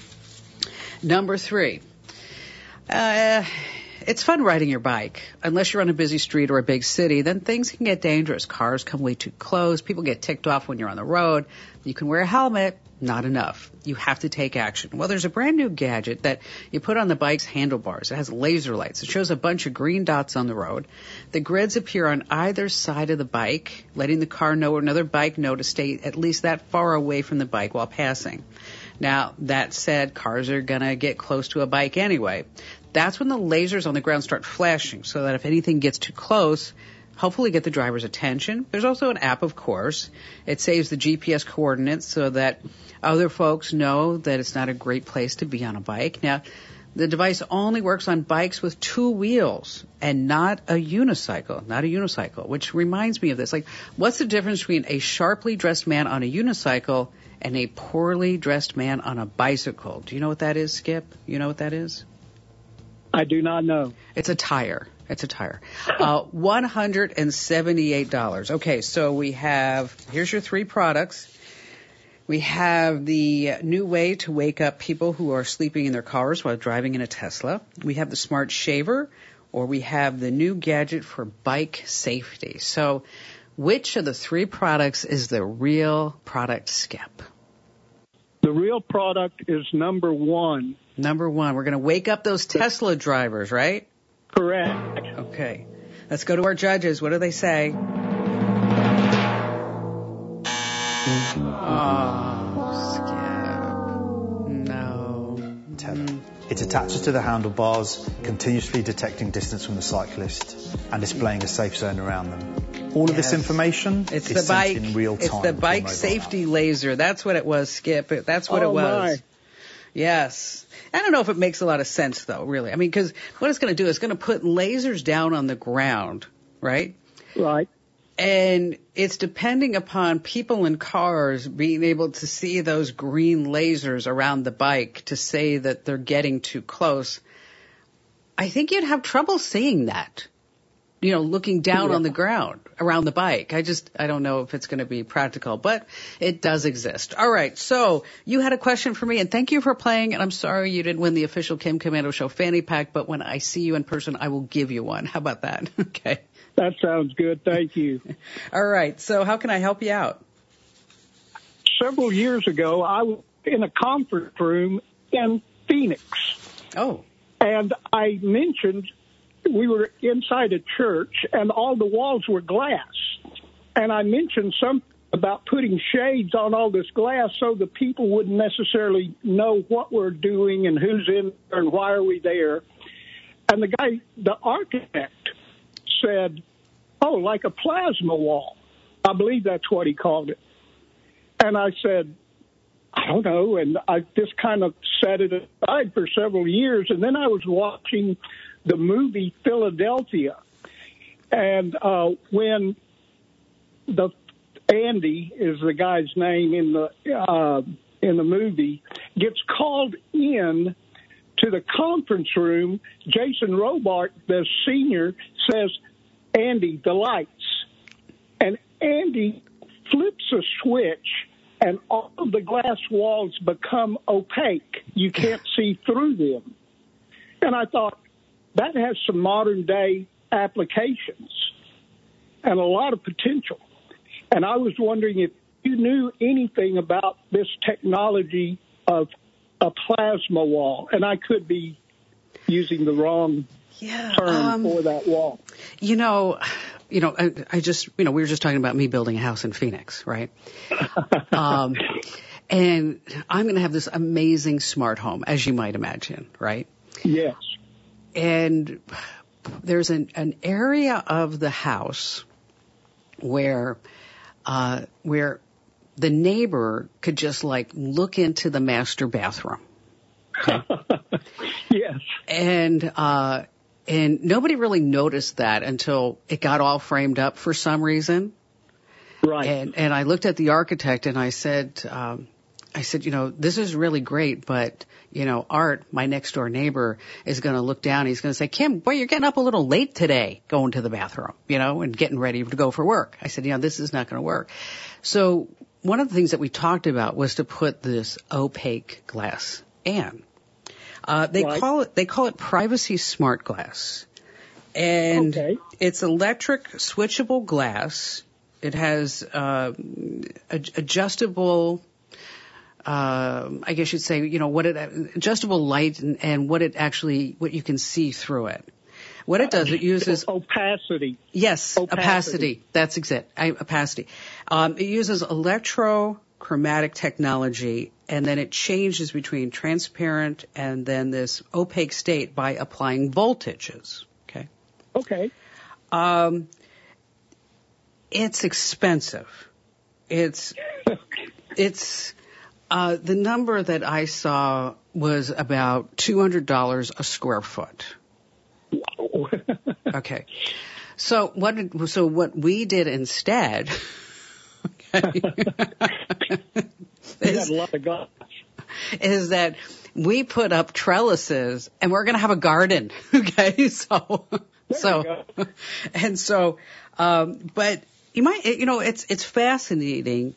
Number three. Uh... It's fun riding your bike. Unless you're on a busy street or a big city, then things can get dangerous. Cars come way too close. People get ticked off when you're on the road. You can wear a helmet. Not enough. You have to take action. Well, there's a brand new gadget that you put on the bike's handlebars. It has laser lights. It shows a bunch of green dots on the road. The grids appear on either side of the bike, letting the car know or another bike know to stay at least that far away from the bike while passing. Now, that said, cars are going to get close to a bike anyway. That's when the lasers on the ground start flashing, so that if anything gets too close, hopefully get the driver's attention. There's also an app, of course. It saves the G P S coordinates so that other folks know that it's not a great place to be on a bike. Now, the device only works on bikes with two wheels and not a unicycle, not a unicycle, which reminds me of this. Like, what's the difference between a sharply dressed man on a unicycle and a poorly dressed man on a bicycle? Do you know what that is, Skip? You know what that is? I do not know. It's a tire. It's a tire. Uh, one hundred seventy-eight dollars. Okay, so we have, here's your three products. We have the new way to wake up people who are sleeping in their cars while driving in a Tesla. We have the smart shaver, or we have the new gadget for bike safety. So which of the three products is the real product, Skip? The real product is number one. Number one. We're going to wake up those Tesla drivers, right? Correct. Okay. Let's go to our judges. What do they say? Oh, Skip. No. Tether. It attaches to the handlebars, continuously detecting distance from the cyclist and displaying a safe zone around them. All of Yes. this information It's is the sent bike. in real time. It's the to your bike mobile safety app. laser. That's what it was, Skip. That's what Oh, it was. my. Yes. I don't know if it makes a lot of sense, though, really. I mean, because what it's going to do is going to put lasers down on the ground, right? Right. And it's depending upon people in cars being able to see those green lasers around the bike to say that they're getting too close. I think you'd have trouble seeing that, you know, looking down Yeah. on the ground around the bike. I just, I don't know if it's going to be practical, but it does exist. All right. So you had a question for me, and thank you for playing. And I'm sorry you didn't win the official Kim Komando Show fanny pack, but when I see you in person, I will give you one. How about that? Okay. That sounds good. Thank you. All right. So how can I help you out? Several years ago, I was in a conference room in Phoenix, Oh, and I mentioned we were inside a church, and all the walls were glass. And I mentioned something about putting shades on all this glass so the people wouldn't necessarily know what we're doing and who's in there and why are we there. And the guy, the architect, said, oh, like a plasma wall. I believe that's what he called it. And I said, I don't know. And I just kind of set it aside for several years. And then I was watching the movie Philadelphia. And uh, when the Andy is the guy's name in the uh, in the movie, gets called in to the conference room, Jason Robart, the senior, says, Andy, the lights. And Andy flips a switch, and all of the glass walls become opaque. You can't see through them. And I thought, that has some modern-day applications and a lot of potential. And I was wondering if you knew anything about this technology of a plasma wall, and I could be using the wrong yeah, term um, for that wall? You know, you know, I, I just, you know, we were just talking about me building a house in Phoenix, right? um, and I'm going to have this amazing smart home, as you might imagine, right? Yes. And there's an, an area of the house where, uh, where the neighbor could just like look into the master bathroom. Okay? Yes. And, uh, and nobody really noticed that until it got all framed up for some reason. Right. And, and I looked at the architect and I said, um, I said, you know, this is really great, but, you know, Art, my next door neighbor, is going to look down. He's going to say, Kim, boy, you're getting up a little late today going to the bathroom, you know, and getting ready to go for work. I said, you know, this is not going to work. So one of the things that we talked about was to put this opaque glass in. Uh, they right. call it, they call it privacy smart glass. And okay. It's electric switchable glass. It has, uh, adjustable, Uh, I guess you'd say, you know, what it, adjustable light and, and what it actually, what you can see through it. What it does, it uses opacity. Yes, opacity. opacity. That's exact. Opacity. Um, it uses electrochromatic technology, and then it changes between transparent and then this opaque state by applying voltages. Okay. Okay. Um, it's expensive. It's, it's. Uh, the number that I saw was about two hundred dollars a square foot. Wow. Okay. So what did, so what we did instead, okay, is, a lot of glass. is that we put up trellises and we're going to have a garden. Okay. So, there so, and so, um, but you might, you know, it's, it's fascinating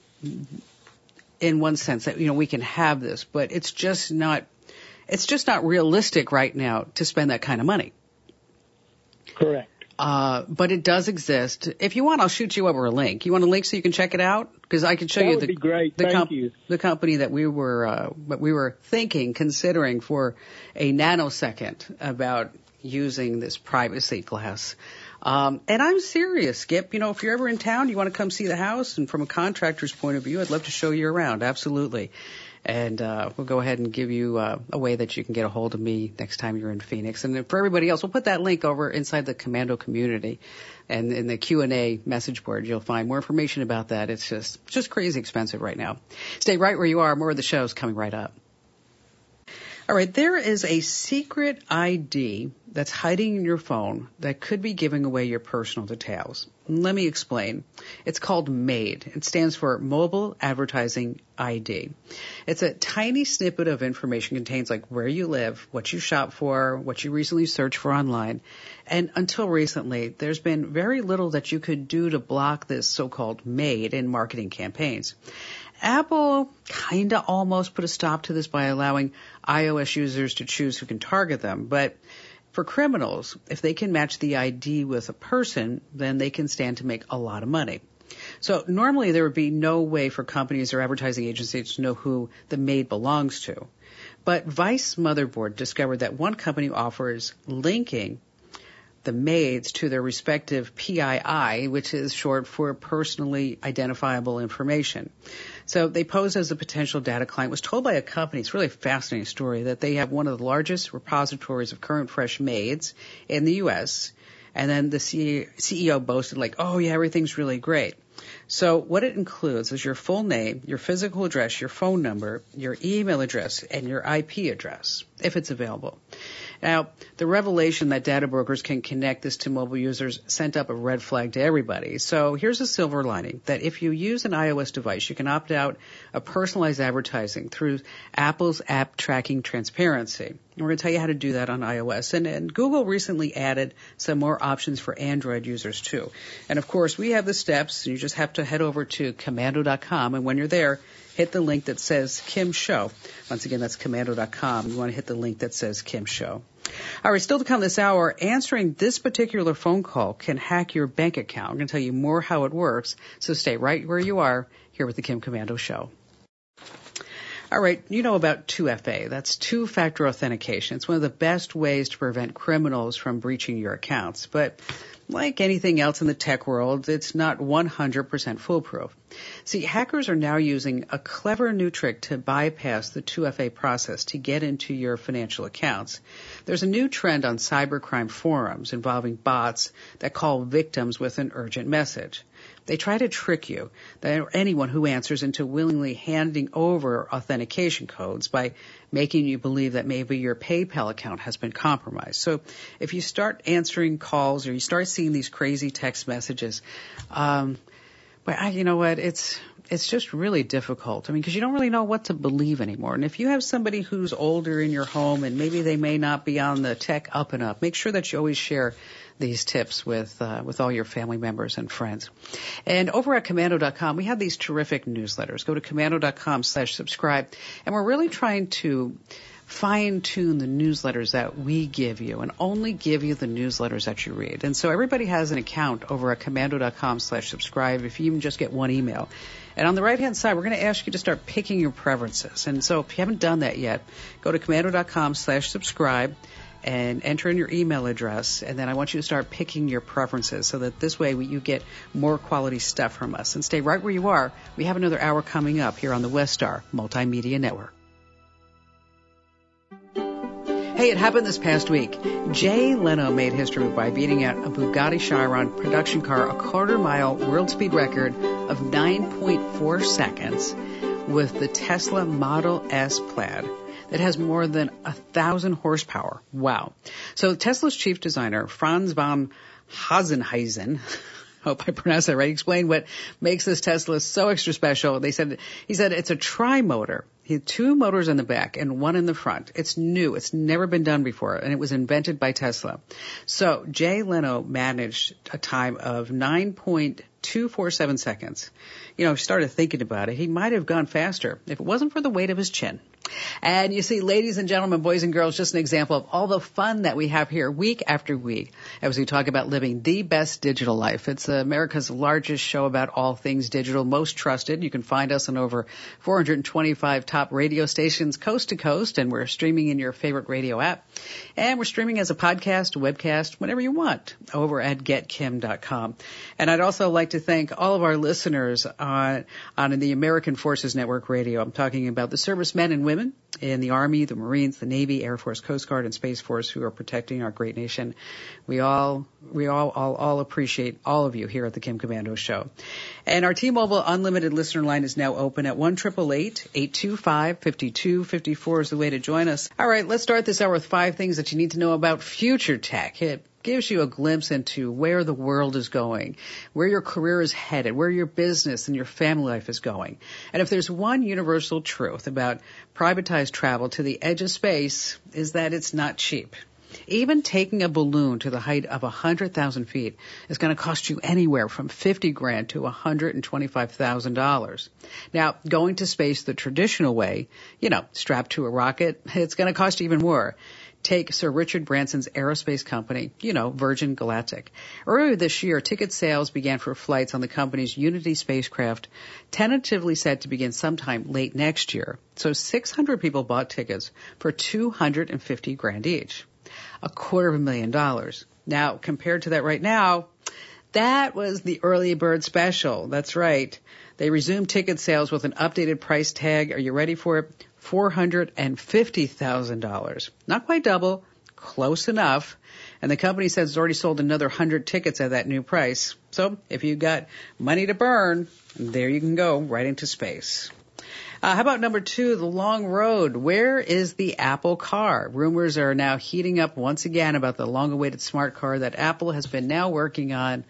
in one sense that, you know, we can have this, but it's just not, it's just not realistic right now to spend that kind of money. Correct. Uh, but it does exist. If you want, I'll shoot you over a link. You want a link so you can check it out? Because I can show that you would the, be great. the, Thank comp- you. the company that we were, uh, what we were thinking, considering for a nanosecond about using this privacy glass. Um, and I'm serious, Skip. You know, if you're ever in town, you want to come see the house, and from a contractor's point of view, I'd love to show you around. Absolutely. And uh, we'll go ahead and give you uh, a way that you can get a hold of me next time you're in Phoenix. And for everybody else, we'll put that link over inside the Komando community. And in the Q and A message board, you'll find more information about that. It's just, it's just crazy expensive right now. Stay right where you are. More of the show's coming right up. All right, there is a secret I D that's hiding in your phone that could be giving away your personal details. Let me explain. It's called MAID. It stands for Mobile Advertising I D. It's a tiny snippet of information, contains like where you live, what you shop for, what you recently searched for online. And until recently, there's been very little that you could do to block this so-called MAID in marketing campaigns. Apple kind of almost put a stop to this by allowing iOS users to choose who can target them. But for criminals, if they can match the I D with a person, then they can stand to make a lot of money. So normally there would be no way for companies or advertising agencies to know who the MAID belongs to. But Vice Motherboard discovered that one company offers linking the MAIDs to their respective P I I, which is short for personally identifiable information. So they pose as a potential data client. Was told by a company, it's really a fascinating story, that they have one of the largest repositories of current fresh MAIDs in the U S. And then the C E O boasted like, oh yeah, everything's really great. So what it includes is your full name, your physical address, your phone number, your email address, and your I P address, if it's available. Now, the revelation that data brokers can connect this to mobile users sent up a red flag to everybody. So here's a silver lining, that if you use an iOS device, you can opt out of personalized advertising through Apple's App Tracking Transparency. And we're going to tell you how to do that on iOS. And, and Google recently added some more options for Android users, too. And, of course, we have the steps. You just have to head over to komando dot com, and when you're there, hit the link that says Kim Show. Once again, that's komando dot com. You want to hit the link that says Kim Show. All right, still to come this hour, answering this particular phone call can hack your bank account. I'm going to tell you more how it works, so stay right where you are here with the Kim Komando Show. All right, you know about two F A. That's two-factor authentication. It's one of the best ways to prevent criminals from breaching your accounts. But like anything else in the tech world, it's not one hundred percent foolproof. See, hackers are now using a clever new trick to bypass the two F A process to get into your financial accounts. There's a new trend on cybercrime forums involving bots that call victims with an urgent message. They try to trick you, or anyone who answers, into willingly handing over authentication codes by making you believe that maybe your PayPal account has been compromised. So if you start answering calls or you start seeing these crazy text messages, um, but I, you know what, it's it's just really difficult. I mean, because you don't really know what to believe anymore. And if you have somebody who's older in your home and maybe they may not be on the tech up and up, make sure that you always share these tips with uh, with all your family members and friends. And over at Komando dot com, we have these terrific newsletters. Go to Komando dot com slash subscribe. And we're really trying to fine-tune the newsletters that we give you and only give you the newsletters that you read. And so everybody has an account over at Komando dot com slash subscribe if you even just get one email. And on the right-hand side, we're going to ask you to start picking your preferences. And so if you haven't done that yet, go to Komando dot com slash subscribe and enter in your email address, and then I want you to start picking your preferences so that this way we, you get more quality stuff from us. And stay right where you are. We have another hour coming up here on the Westar Multimedia Network. Hey, it happened this past week. Jay Leno made history by beating out a Bugatti Chiron production car a quarter-mile world speed record of nine point four seconds with the Tesla Model S Plaid. It has more than a thousand horsepower. Wow. So Tesla's chief designer, Franz von Hasenhuisen, hope I pronounced that right, explained what makes this Tesla so extra special. They said, he said it's a tri-motor. He had two motors in the back and one in the front. It's new. It's never been done before, and it was invented by Tesla. So Jay Leno managed a time of nine point two four seven seconds. You know, started thinking about it. He might have gone faster if it wasn't for the weight of his chin. And you see, ladies and gentlemen, boys and girls, just an example of all the fun that we have here week after week as we talk about living the best digital life. It's America's largest show about all things digital, most trusted. You can find us on over four hundred twenty-five top radio stations coast to coast, and we're streaming in your favorite radio app. And we're streaming as a podcast, a webcast, whatever you want, over at get kim dot com. And I'd also like to thank all of our listeners on, on the American Forces Network Radio. I'm talking about the servicemen and women in the Army, the Marines, the Navy, Air Force, Coast Guard, and Space Force who are protecting our great nation. We all, we all, all, all appreciate all of you here at the Kim Komando Show. And our T-Mobile Unlimited listener line is now open at one eight eight eight, eight two five, five two five four is the way to join us. All right, let's start this hour with five things that you need to know about future tech. It gives you a glimpse into where the world is going, where your career is headed, where your business and your family life is going. And if there's one universal truth about privatized travel to the edge of space, is that it's not cheap. Even taking a balloon to the height of one hundred thousand feet is going to cost you anywhere from fifty grand to one hundred twenty-five thousand dollars. Now, going to space the traditional way, you know, strapped to a rocket, it's going to cost you even more. Take Sir Richard Branson's aerospace company, you know, Virgin Galactic. Earlier this year, ticket sales began for flights on the company's Unity spacecraft, tentatively set to begin sometime late next year. So six hundred people bought tickets for two hundred fifty grand each. A quarter of a million dollars. Now, compared to that right now, that was the early bird special. That's right. They resumed ticket sales with an updated price tag. Are you ready for it? four hundred fifty thousand dollars. Not quite double, close enough. And the company says it's already sold another one hundred tickets at that new price. So if you've got money to burn, there you can go, right into space. Uh, how about number two, the long road? Where is the Apple car? Rumors are now heating up once again about the long-awaited smart car that Apple has been now working on.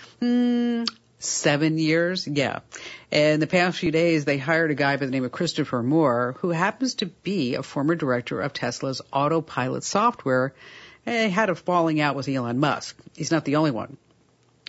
Hmm, seven years? Yeah. In the past few days, they hired a guy by the name of Christopher Moore, who happens to be a former director of Tesla's autopilot software, and had a falling out with Elon Musk. He's not the only one.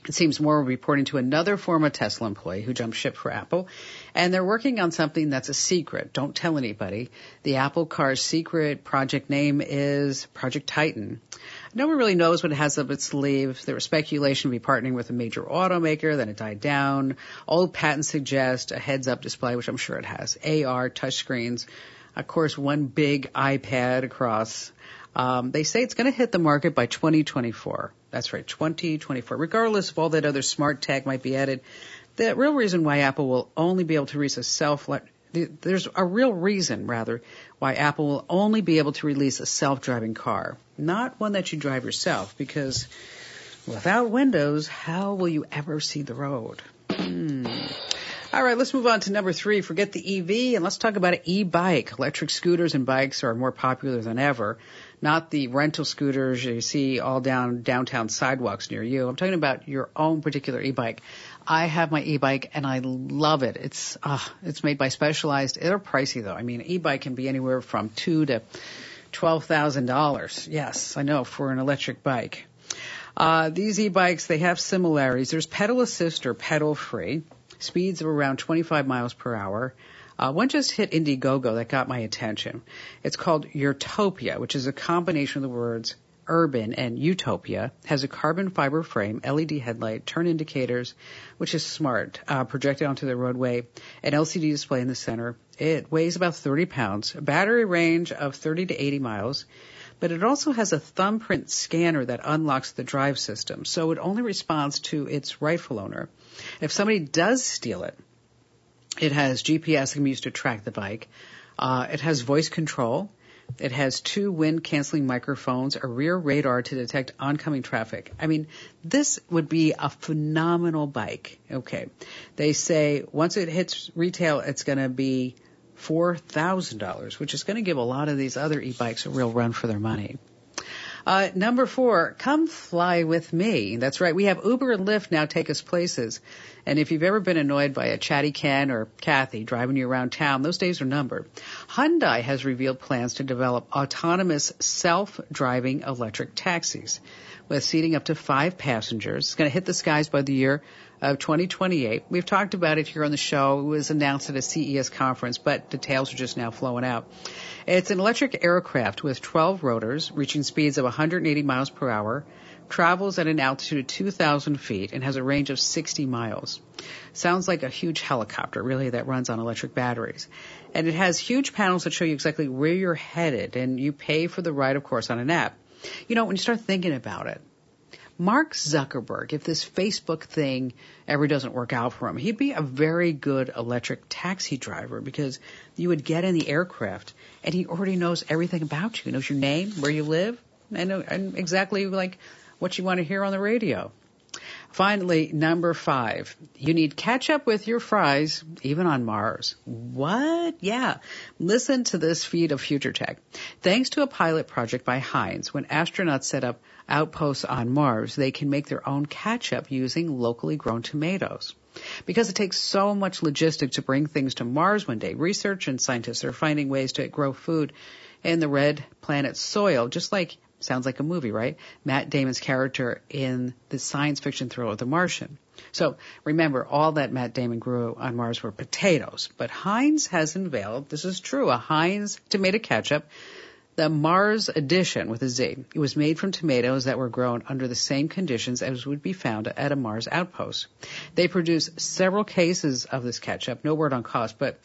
It seems more reporting to another former Tesla employee who jumped ship for Apple. And they're working on something that's a secret. Don't tell anybody. The Apple car's secret project name is Project Titan. No one really knows what it has up its sleeve. There was speculation of be partnering with a major automaker, then it died down. Old patents suggest a heads-up display, which I'm sure it has. A R, touchscreens. Of course, one big iPad across. Um, they say it's going to hit the market by twenty twenty-four. That's right, twenty twenty-four. Regardless of all that other smart tech might be added, the real reason why Apple will only be able to release a self, there's a real reason, rather, why Apple will only be able to release a self-driving car, not one that you drive yourself, because without windows, how will you ever see the road? Hmm. All right, let's move on to number three. Forget the E V, and let's talk about an e-bike. Electric scooters and bikes are more popular than ever. Not the rental scooters you see all down downtown sidewalks near you. I'm talking about your own particular e-bike. I have my e-bike, and I love it. It's uh, it's made by Specialized. They're pricey, though. I mean, an e-bike can be anywhere from two to twelve thousand dollars. Yes, I know, for an electric bike. Uh, these e-bikes, they have similarities. There's pedal assist or pedal free. Speeds of around twenty-five miles per hour. Uh, one just hit Indiegogo that got my attention. It's called Urtopia, which is a combination of the words urban and utopia. Has a carbon fiber frame, L E D headlight, turn indicators, which is smart, uh, projected onto the roadway, an L C D display in the center. It weighs about thirty pounds, a battery range of thirty to eighty miles. But it also has a thumbprint scanner that unlocks the drive system, so it only responds to its rightful owner. If somebody does steal it, it has G P S that can be used to track the bike. Uh, it has voice control. It has two wind-canceling microphones, a rear radar to detect oncoming traffic. I mean, this would be a phenomenal bike. Okay. They say once it hits retail, it's going to be four thousand dollars, which is going to give a lot of these other e-bikes a real run for their money. Uh, number four, come fly with me. That's right. We have Uber and Lyft now take us places. And if you've ever been annoyed by a chatty Ken or Kathy driving you around town, those days are numbered. Hyundai has revealed plans to develop autonomous self-driving electric taxis with seating up to five passengers. It's going to hit the skies by the year of twenty twenty-eight. We've talked about it here on the show. It was announced at a C E S conference, but details are just now flowing out. It's an electric aircraft with twelve rotors, reaching speeds of one hundred eighty miles per hour, travels at an altitude of two thousand feet, and has a range of sixty miles. Sounds like a huge helicopter, really, that runs on electric batteries. And it has huge panels that show you exactly where you're headed, and you pay for the ride, of course, on an app. You know, when you start thinking about it, Mark Zuckerberg, if this Facebook thing ever doesn't work out for him, he'd be a very good electric taxi driver because you would get in the aircraft and he already knows everything about you. He knows your name, where you live, and, and exactly like what you want to hear on the radio. Finally, number five, you need ketchup with your fries, even on Mars. What? Yeah. Listen to this feed of future tech. Thanks to a pilot project by Heinz, when astronauts set up outposts on Mars, they can make their own ketchup using locally grown tomatoes. Because it takes so much logistics to bring things to Mars one day, research and scientists are finding ways to grow food in the red planet soil, just like, sounds like a movie, right? Matt Damon's character in the science fiction thriller The Martian. So remember, all that Matt Damon grew on Mars were potatoes. But Heinz has unveiled, this is true, a Heinz tomato ketchup, the Mars Edition with a Z. It was made from tomatoes that were grown under the same conditions as would be found at a Mars outpost. They produce several cases of this ketchup, no word on cost, but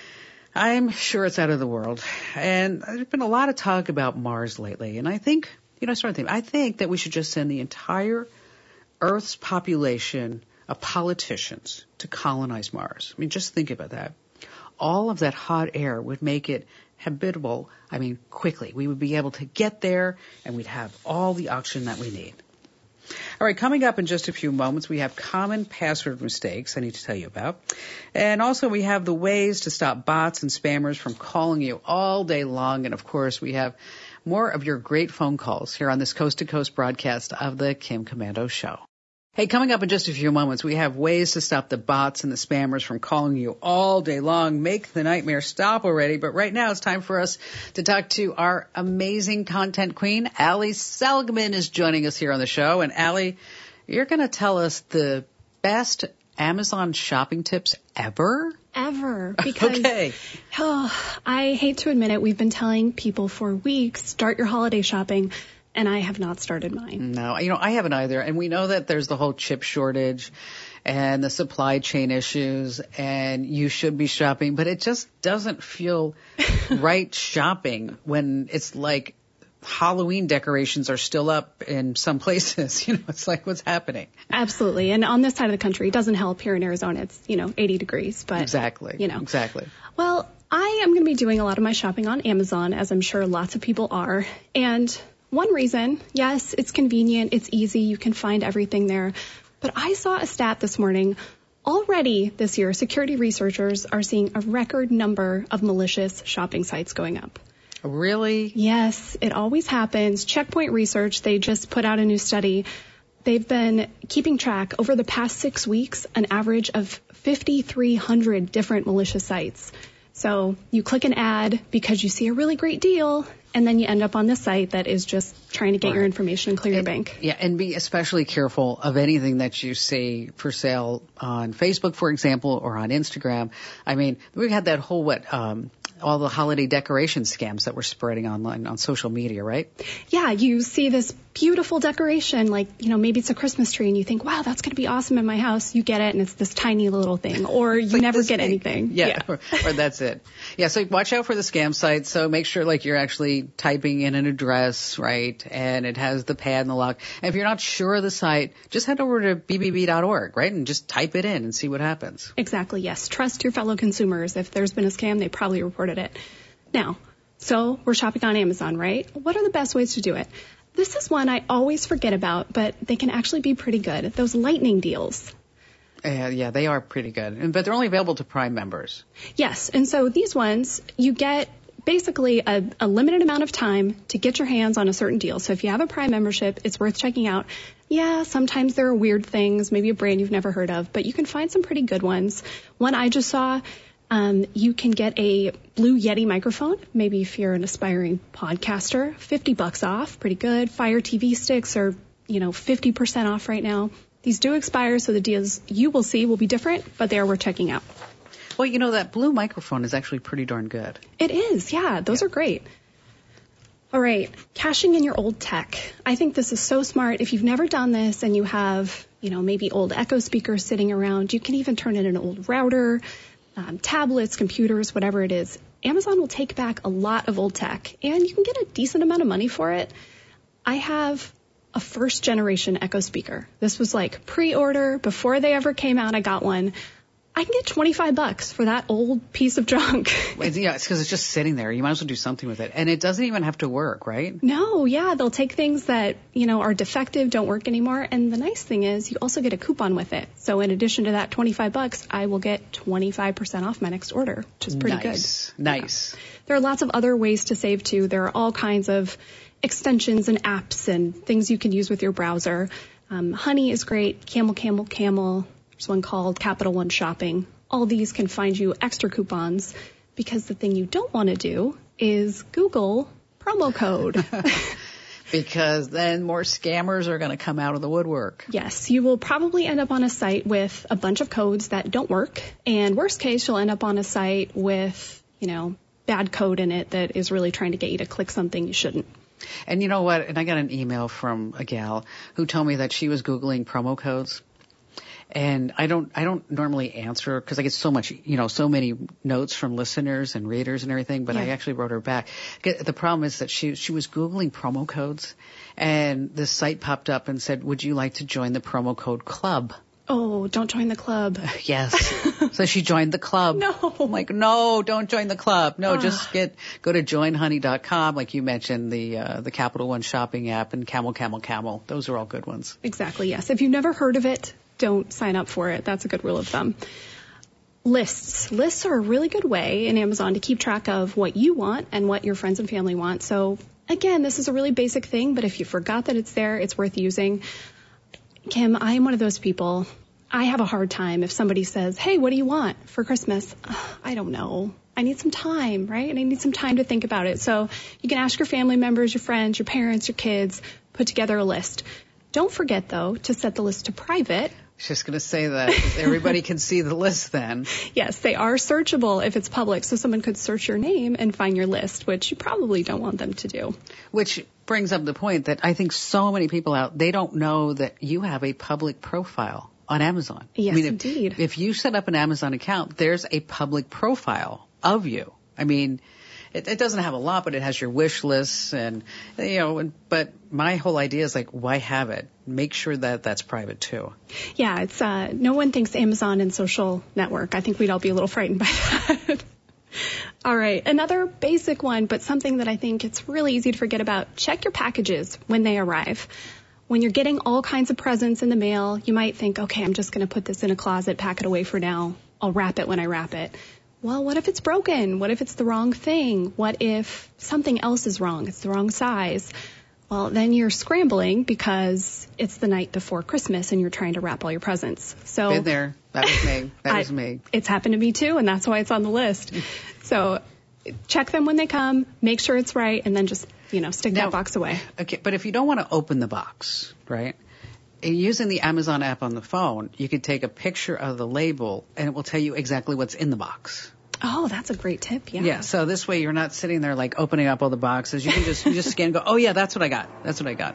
I'm sure it's out of the world. And there's been a lot of talk about Mars lately. And I think, you know, I started thinking, I think that we should just send the entire Earth's population of politicians to colonize Mars. I mean, just think about that. All of that hot air would make it habitable, I mean, quickly. We would be able to get there and we'd have all the oxygen that we need. All right, coming up in just a few moments, we have common password mistakes I need to tell you about. And also we have the ways to stop bots and spammers from calling you all day long. And, of course, we have more of your great phone calls here on this coast-to-coast broadcast of the Kim Komando Show. Hey, coming up in just a few moments, we have ways to stop the bots and the spammers from calling you all day long. Make the nightmare stop already. But right now it's time for us to talk to our amazing content queen. Ali Seligman is joining us here on the show. And Ali, You're going to tell us the best Amazon shopping tips ever? Ever. Because, okay. Oh, I hate to admit it, we've been telling people for weeks, start your holiday shopping, and I have not started mine. No, you know, I haven't either. And we know that there's the whole chip shortage and the supply chain issues, and you should be shopping, but it just doesn't feel right shopping when it's like Halloween decorations are still up in some places. You know, it's like, what's happening? Absolutely. And on this side of the country, it doesn't help. Here in Arizona, it's, you know, eighty degrees, but exactly, you know, exactly. Well, I am going to be doing a lot of my shopping on Amazon, as I'm sure lots of people are. And one reason, yes, it's convenient, it's easy, you can find everything there. But I saw a stat this morning. Already this year, security researchers are seeing a record number of malicious shopping sites going up. Really? Yes, it always happens. Checkpoint Research, they just put out a new study. They've been keeping track over the past six weeks, an average of fifty-three hundred different malicious sites. So you click an ad because you see a really great deal, and then you end up on this site that is just trying to get right. your information and clear and, your bank. Yeah, and be especially careful of anything that you see for sale on Facebook, for example, or on Instagram. I mean, we had that whole, what, um, all the holiday decoration scams that were spreading online on social media, right? Yeah, you see this beautiful decoration, like, you know, maybe it's a Christmas tree, and you think, wow, that's going to be awesome in my house. You get it, and it's this tiny little thing, or you like never get thing. anything. Yeah, yeah. Or, or that's it. Yeah, so watch out for the scam sites. So make sure, like, you're actually typing in an address, right, and it has the pad and the lock. And if you're not sure of the site, just head over to b b b dot org, right, and just type it in and see what happens. Exactly, yes. Trust your fellow consumers. If there's been a scam, they probably reported it. Now, so we're shopping on Amazon, right? What are the best ways to do it? This is one I always forget about, but they can actually be pretty good. Those lightning deals. Uh, yeah, they are pretty good, but they're only available to Prime members. Yes, and so these ones, you get basically a, a limited amount of time to get your hands on a certain deal. So if you have a Prime membership, it's worth checking out. Yeah, sometimes there are weird things, maybe a brand you've never heard of, but you can find some pretty good ones. One I just saw, um, you can get a Blue Yeti microphone, maybe if you're an aspiring podcaster, fifty bucks off, pretty good. Fire T V sticks are, you know, fifty percent off right now. These do expire, so the deals you will see will be different, but they are worth checking out. Well, you know, that Blue microphone is actually pretty darn good. It is, yeah. Those yeah. are great. All right, caching in your old tech. I think this is so smart. If you've never done this and you have, you know, maybe old Echo speakers sitting around, you can even turn in an old router, um, tablets, computers, whatever it is. Amazon will take back a lot of old tech, and you can get a decent amount of money for it. I have a first generation Echo speaker. This was like pre-order. Before they ever came out, I got one. I can get twenty-five bucks for that old piece of junk. Yeah, it's because it's just sitting there. You might as well do something with it. And it doesn't even have to work, right? No, yeah. They'll take things that, you know, are defective, don't work anymore. And the nice thing is you also get a coupon with it. So in addition to that twenty-five bucks, I will get twenty-five percent off my next order, which is pretty nice. good. Nice. Yeah. There are lots of other ways to save too. There are all kinds of extensions and apps and things you can use with your browser. Um, Honey is great. Camel, Camel, Camel. There's one called Capital One Shopping. All these can find you extra coupons because the thing you don't want to do is Google promo code. Because then more scammers are going to come out of the woodwork. Yes, you will probably end up on a site with a bunch of codes that don't work. And worst case, you'll end up on a site with, you know, bad code in it that is really trying to get you to click something you shouldn't. And you know what? And I got an email from a gal who told me that she was Googling promo codes. And I don't, I don't normally answer because I get so much, you know, so many notes from listeners and readers and everything, but yeah. I actually wrote her back. The problem is that she, she was Googling promo codes and this site popped up and said, would you like to join the promo code club? Oh, don't join the club. Yes. So she joined the club. No. I'm like, no, don't join the club. No, just get, go to join honey dot com. Like you mentioned, the, uh, the Capital One shopping app and Camel, Camel, Camel. Those are all good ones. Exactly. Yes. If you've never heard of it, don't sign up for it. That's a good rule of thumb. Lists. Lists are a really good way in Amazon to keep track of what you want and what your friends and family want. So again, this is a really basic thing, but if you forgot that it's there, it's worth using. Kim, I am one of those people. I have a hard time if somebody says, hey, what do you want for Christmas? Uh, I don't know. I need some time, right? And I need some time to think about it. So you can ask your family members, your friends, your parents, your kids, put together a list. Don't forget, though, to set the list to private. I was just going to say that. Everybody can see the list then. Yes, they are searchable if it's public, so someone could search your name and find your list, which you probably don't want them to do. Which brings up the point that I think so many people out, they don't know that you have a public profile on Amazon. Yes, I mean, if, indeed. If you set up an Amazon account, there's a public profile of you. I mean, it, it doesn't have a lot, but it has your wish lists and, you know, and, but my whole idea is like, why have it? Make sure that that's private too. Yeah, it's, uh, no one thinks Amazon and social network. I think we'd all be a little frightened by that. All right. Another basic one, but something that I think it's really easy to forget about. Check your packages when they arrive. When you're getting all kinds of presents in the mail, you might think, okay, I'm just going to put this in a closet, pack it away for now. I'll wrap it when I wrap it. Well, what if it's broken? What if it's the wrong thing? What if something else is wrong? It's the wrong size. Well, then you're scrambling because it's the night before Christmas and you're trying to wrap all your presents. So Been there. That was me. That I, was me. It's happened to me too, and that's why it's on the list. So check them when they come, make sure it's right, and then just, you know, stick now, that box away. Okay, but if you don't want to open the box, right? Using the Amazon app on the phone, you could take a picture of the label and it will tell you exactly what's in the box. Oh, that's a great tip. Yeah. Yeah. So this way you're not sitting there like opening up all the boxes. You can just, you just scan and go, oh yeah, that's what I got. That's what I got.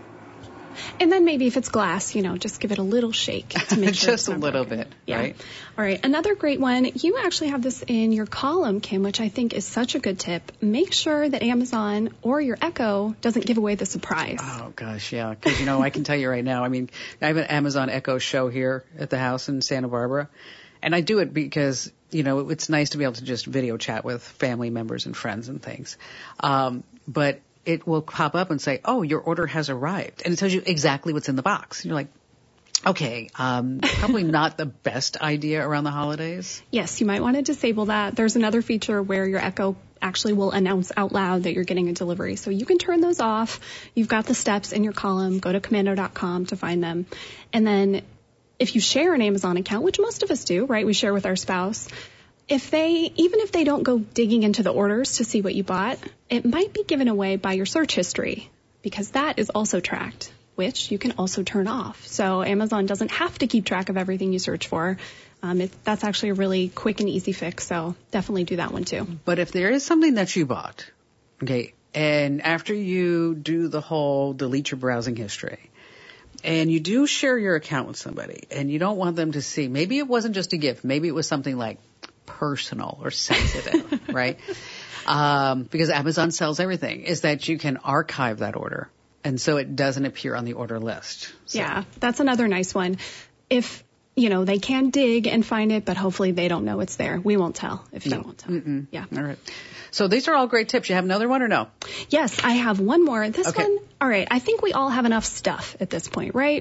And then maybe if it's glass, you know, just give it a little shake to make sure just it's a little broken. bit, yeah. right? All right. Another great one. You actually have this in your column, Kim, which I think is such a good tip. Make sure that Amazon or your Echo doesn't give away the surprise. Oh gosh, yeah. Because you know, I can tell you right now. I mean, I have an Amazon Echo show here at the house in Santa Barbara, and I do it because you know it's nice to be able to just video chat with family members and friends and things. Um, but it will pop up and say, oh, your order has arrived. And it tells you exactly what's in the box. And you're like, okay, um, probably not the best idea around the holidays. Yes, you might want to disable that. There's another feature where your Echo actually will announce out loud that you're getting a delivery. So you can turn those off. You've got the steps in your column. Go to commando dot com to find them. And then if you share an Amazon account, which most of us do, right? We share with our spouse. If they, even if they don't go digging into the orders to see what you bought, it might be given away by your search history because that is also tracked, which you can also turn off. So Amazon doesn't have to keep track of everything you search for. Um, it, that's actually a really quick and easy fix. So definitely do that one too. But if there is something that you bought, okay, and after you do the whole delete your browsing history, and you do share your account with somebody, and you don't want them to see, maybe it wasn't just a gift, maybe it was something like personal or sensitive, right? Um, because Amazon sells everything, is that you can archive that order. And so it doesn't appear on the order list. So. Yeah, that's another nice one. If, you know, they can dig and find it, but hopefully they don't know it's there. We won't tell if no. they won't tell. Mm-mm. Yeah. All right. So these are all great tips. You have another one or no? Yes, I have one more. This okay. one, all right, I think we all have enough stuff at this point, right?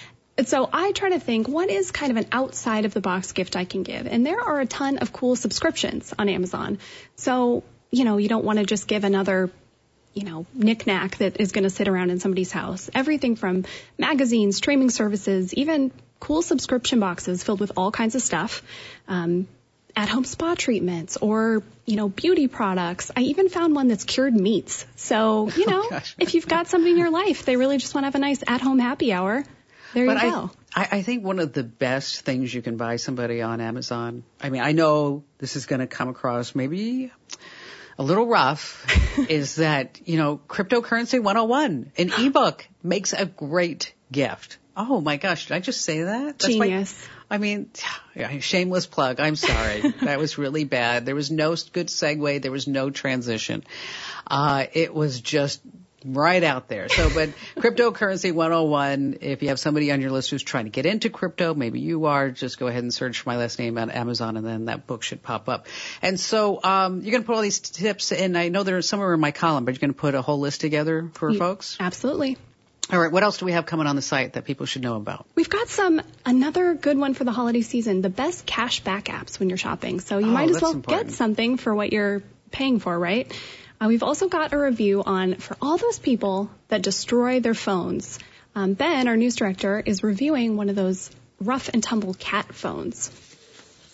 So I try to think, what is kind of an outside of the box gift I can give? And there are a ton of cool subscriptions on Amazon. So, you know, you don't want to just give another, you know, knickknack that is going to sit around in somebody's house. Everything from magazines, streaming services, even cool subscription boxes filled with all kinds of stuff. Um, at-home spa treatments or, you know, beauty products. I even found one that's cured meats. So, you know, oh, if you've got somebody in your life, they really just want to have a nice at-home happy hour. There but you go. I, I think one of the best things you can buy somebody on Amazon, I mean, I know this is going to come across maybe a little rough, is that, you know, Cryptocurrency one oh one, an ebook, makes a great gift. Oh my gosh, did I just say that? That's Genius. My, I mean, shameless plug. I'm sorry. That was really bad. There was no good segue. There was no transition. Uh, it was just right out there. So, but Cryptocurrency one oh one, if you have somebody on your list who's trying to get into crypto, maybe you are, just go ahead and search my last name on Amazon and then that book should pop up. And so, um, you're going to put all these tips in. I know there's somewhere in my column, but you're going to put a whole list together for you, folks? Absolutely. All right. What else do we have coming on the site that people should know about? We've got some, another good one for the holiday season, the best cash back apps when you're shopping. So you oh, might as well important. get something for what you're paying for, right? Uh, we've also got a review on, for all those people that destroy their phones. Um, Ben, our news director, is reviewing one of those rough and tumble cat phones.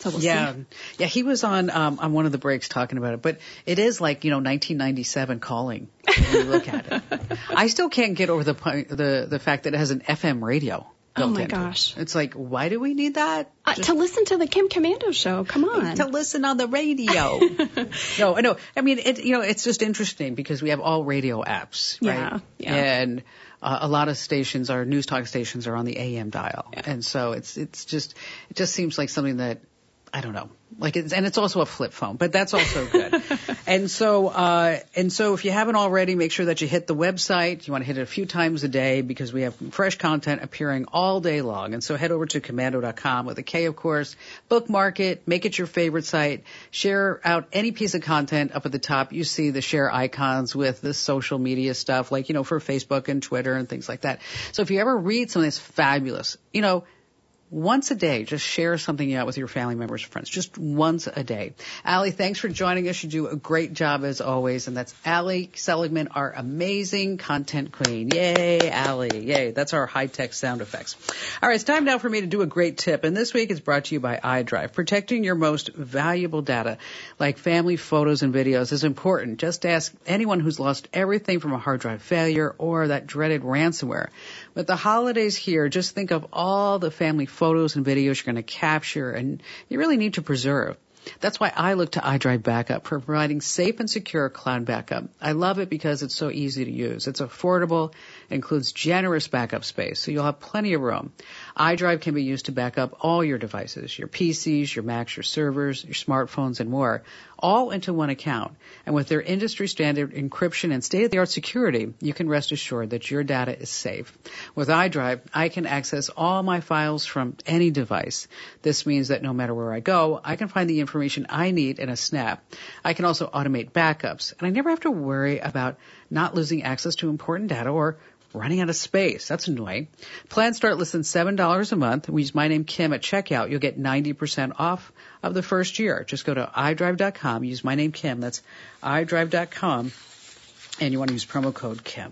So we'll yeah, see. yeah. He was on um, on one of the breaks talking about it, but it is like you know nineteen ninety-seven calling when you look at it. I still can't get over the point, the the fact that it has an F M radio. Oh my into gosh! It. It's like, why do we need that? Uh, to listen to the Kim Komando show. Come on. To listen on the radio. no, no. I mean, it. You know, it's just interesting because we have all radio apps, right? Yeah, yeah. And uh, a lot of stations, our news talk stations, are on the A M dial, yeah. and so it's it's just it just seems like something that. I don't know. Like it's, and it's also a flip phone, but that's also good. and so, uh, and so if you haven't already, make sure that you hit the website. You want to hit it a few times a day because we have fresh content appearing all day long. And so head over to komando dot com with a K, of course, bookmark it, make it your favorite site, share out any piece of content. Up at the top, you see the share icons with the social media stuff, like, you know, for Facebook and Twitter and things like that. So if you ever read something that's fabulous, you know, once a day, just share something out with your family members and friends. Just once a day. Allie, thanks for joining us. You do a great job as always. And that's Allie Seligman, our amazing content queen. Yay, Allie. Yay. That's our high-tech sound effects. All right, it's time now for me to do a great tip. And this week it's brought to you by iDrive. Protecting your most valuable data, like family photos and videos, is important. Just ask anyone who's lost everything from a hard drive failure or that dreaded ransomware. With the holidays here, just think of all the family photos and videos you're going to capture and you really need to preserve. That's why I look to iDrive Backup for providing safe and secure cloud backup. I love it because it's so easy to use. It's affordable, includes generous backup space, so you'll have plenty of room. iDrive can be used to back up all your devices, your P Cs, your Macs, your servers, your smartphones, and more, all into one account. And with their industry-standard encryption and state-of-the-art security, you can rest assured that your data is safe. With iDrive, I can access all my files from any device. This means that no matter where I go, I can find the information I need in a snap. I can also automate backups, and I never have to worry about not losing access to important data or running out of space. That's annoying. Plans start less than seven dollars a month. We use my name Kim at checkout. You'll get ninety percent off of the first year. Just go to i drive dot com. Use my name Kim. That's i drive dot com. And you want to use promo code Kim.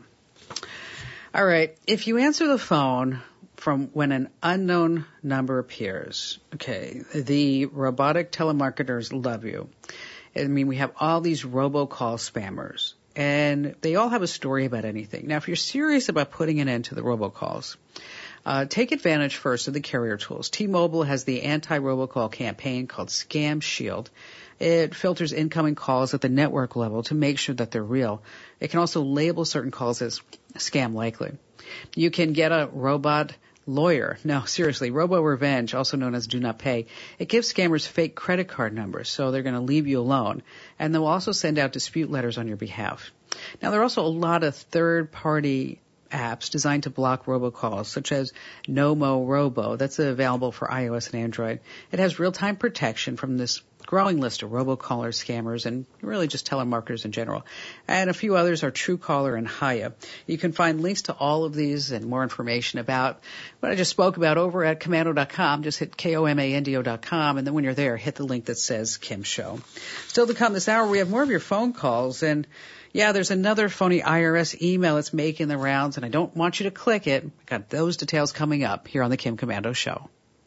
All right. If you answer the phone from when an unknown number appears, okay, the robotic telemarketers love you. I mean, we have all these robocall spammers. And they all have a story about anything. Now, if you're serious about putting an end to the robocalls, uh, take advantage first of the carrier tools. T-Mobile has the anti-robocall campaign called Scam Shield. It filters incoming calls at the network level to make sure that they're real. It can also label certain calls as scam likely. You can get a robot lawyer. No, seriously, Robo-Revenge, also known as Do Not Pay, it gives scammers fake credit card numbers, so they're going to leave you alone. And they'll also send out dispute letters on your behalf. Now, there are also a lot of third-party apps designed to block robocalls, such as Nomo Robo. That's available for iOS and Android. It has real-time protection from this growing list of robocaller scammers and really just telemarketers in general. And a few others are Truecaller and Hiya. You can find links to all of these and more information about what I just spoke about over at komando dot com. Just hit K O M A N D O dot com, and then when you're there, hit the link that says Kim Show. Still to come this hour, we have more of your phone calls, and yeah, there's another phony I R S email that's making the rounds, and I don't want you to click it. I've got those details coming up here on the Kim Komando Show.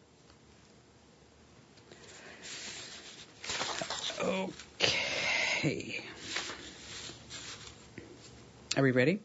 Okay. Are we ready?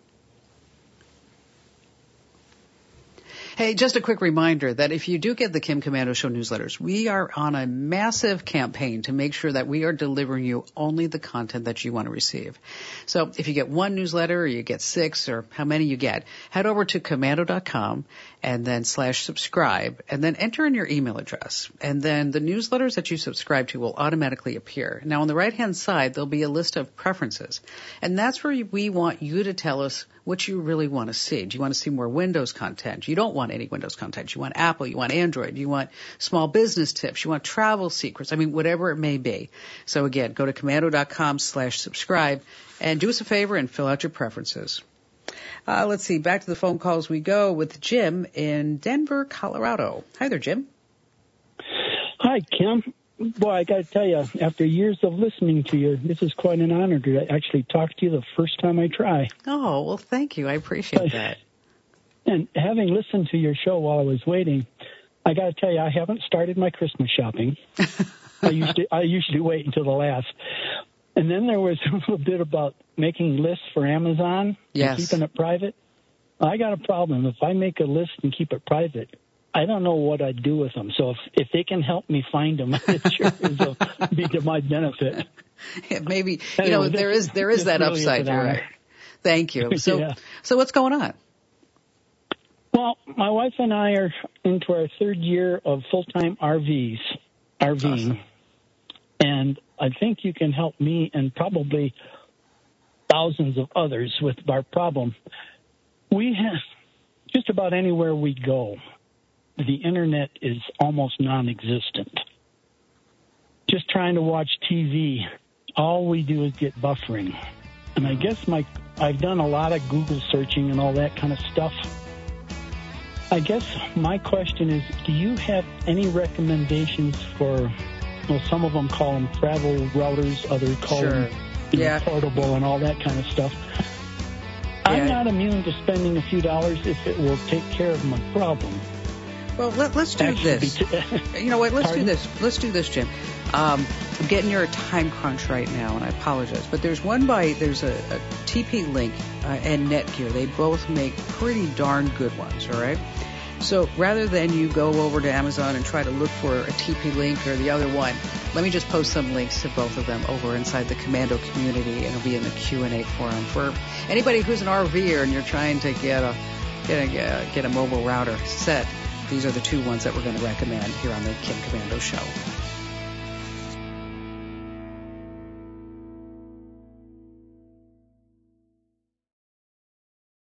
Hey, just a quick reminder that if you do get the Kim Komando Show newsletters, we are on a massive campaign to make sure that we are delivering you only the content that you want to receive. So if you get one newsletter or you get six or how many you get, head over to komando dot com and then slash subscribe and then enter in your email address. And then the newsletters that you subscribe to will automatically appear. Now on the right-hand side, there'll be a list of preferences. And that's where we want you to tell us what you really want to see. Do you want to see more Windows content? You don't want any Windows content. You want Apple, you want Android, you want small business tips, you want travel secrets. I mean, whatever it may be. So again, go to komando dot com slash subscribe and do us a favor and fill out your preferences. Uh, let's see, back to the phone calls we go with Jim in Denver, Colorado. Hi there, Jim. Hi, Kim. Boy, I got to tell you, after years of listening to you, this is quite an honor to actually talk to you the first time I try. Oh, well, thank you. I appreciate but, that. And having listened to your show while I was waiting, I got to tell you, I haven't started my Christmas shopping. I usually I usually wait until the last. And then there was a little bit about making lists for Amazon yes. and keeping it private. I got a problem. If I make a list and keep it private, I don't know what I'd do with them. So if if they can help me find them, it sure is a, be to my benefit. Yeah, maybe you anyway, know there is there is that really upside. You're right. Thank you. So yeah. so what's going on? Well, my wife and I are into our third year of full-time R Vs, RVing, awesome. And I think you can help me and probably thousands of others with our problem. We have, just about anywhere we go, the internet is almost non-existent. Just trying to watch T V, all we do is get buffering. And I guess my I've done a lot of Google searching and all that kind of stuff. I guess my question is, do you have any recommendations for, well, some of them call them travel routers, others call sure. them you know, yeah. portable and all that kind of stuff. Yeah. I'm not immune to spending a few dollars if it will take care of my problem. Well, let, let's do Actually, this. T- you know what? Let's Pardon? do this. Let's do this, Jim. Um, I'm getting your time crunch right now, and I apologize. But there's one by, there's a, a T P Link uh, and Netgear. They both make pretty darn good ones, all right? So rather than you go over to Amazon and try to look for a T P Link or the other one, let me just post some links to both of them over inside the Commando community, and it'll be in the Q and A forum. For anybody who's an RVer and you're trying to get a, get a, get a mobile router set, these are the two ones that we're going to recommend here on the Kim Commando Show.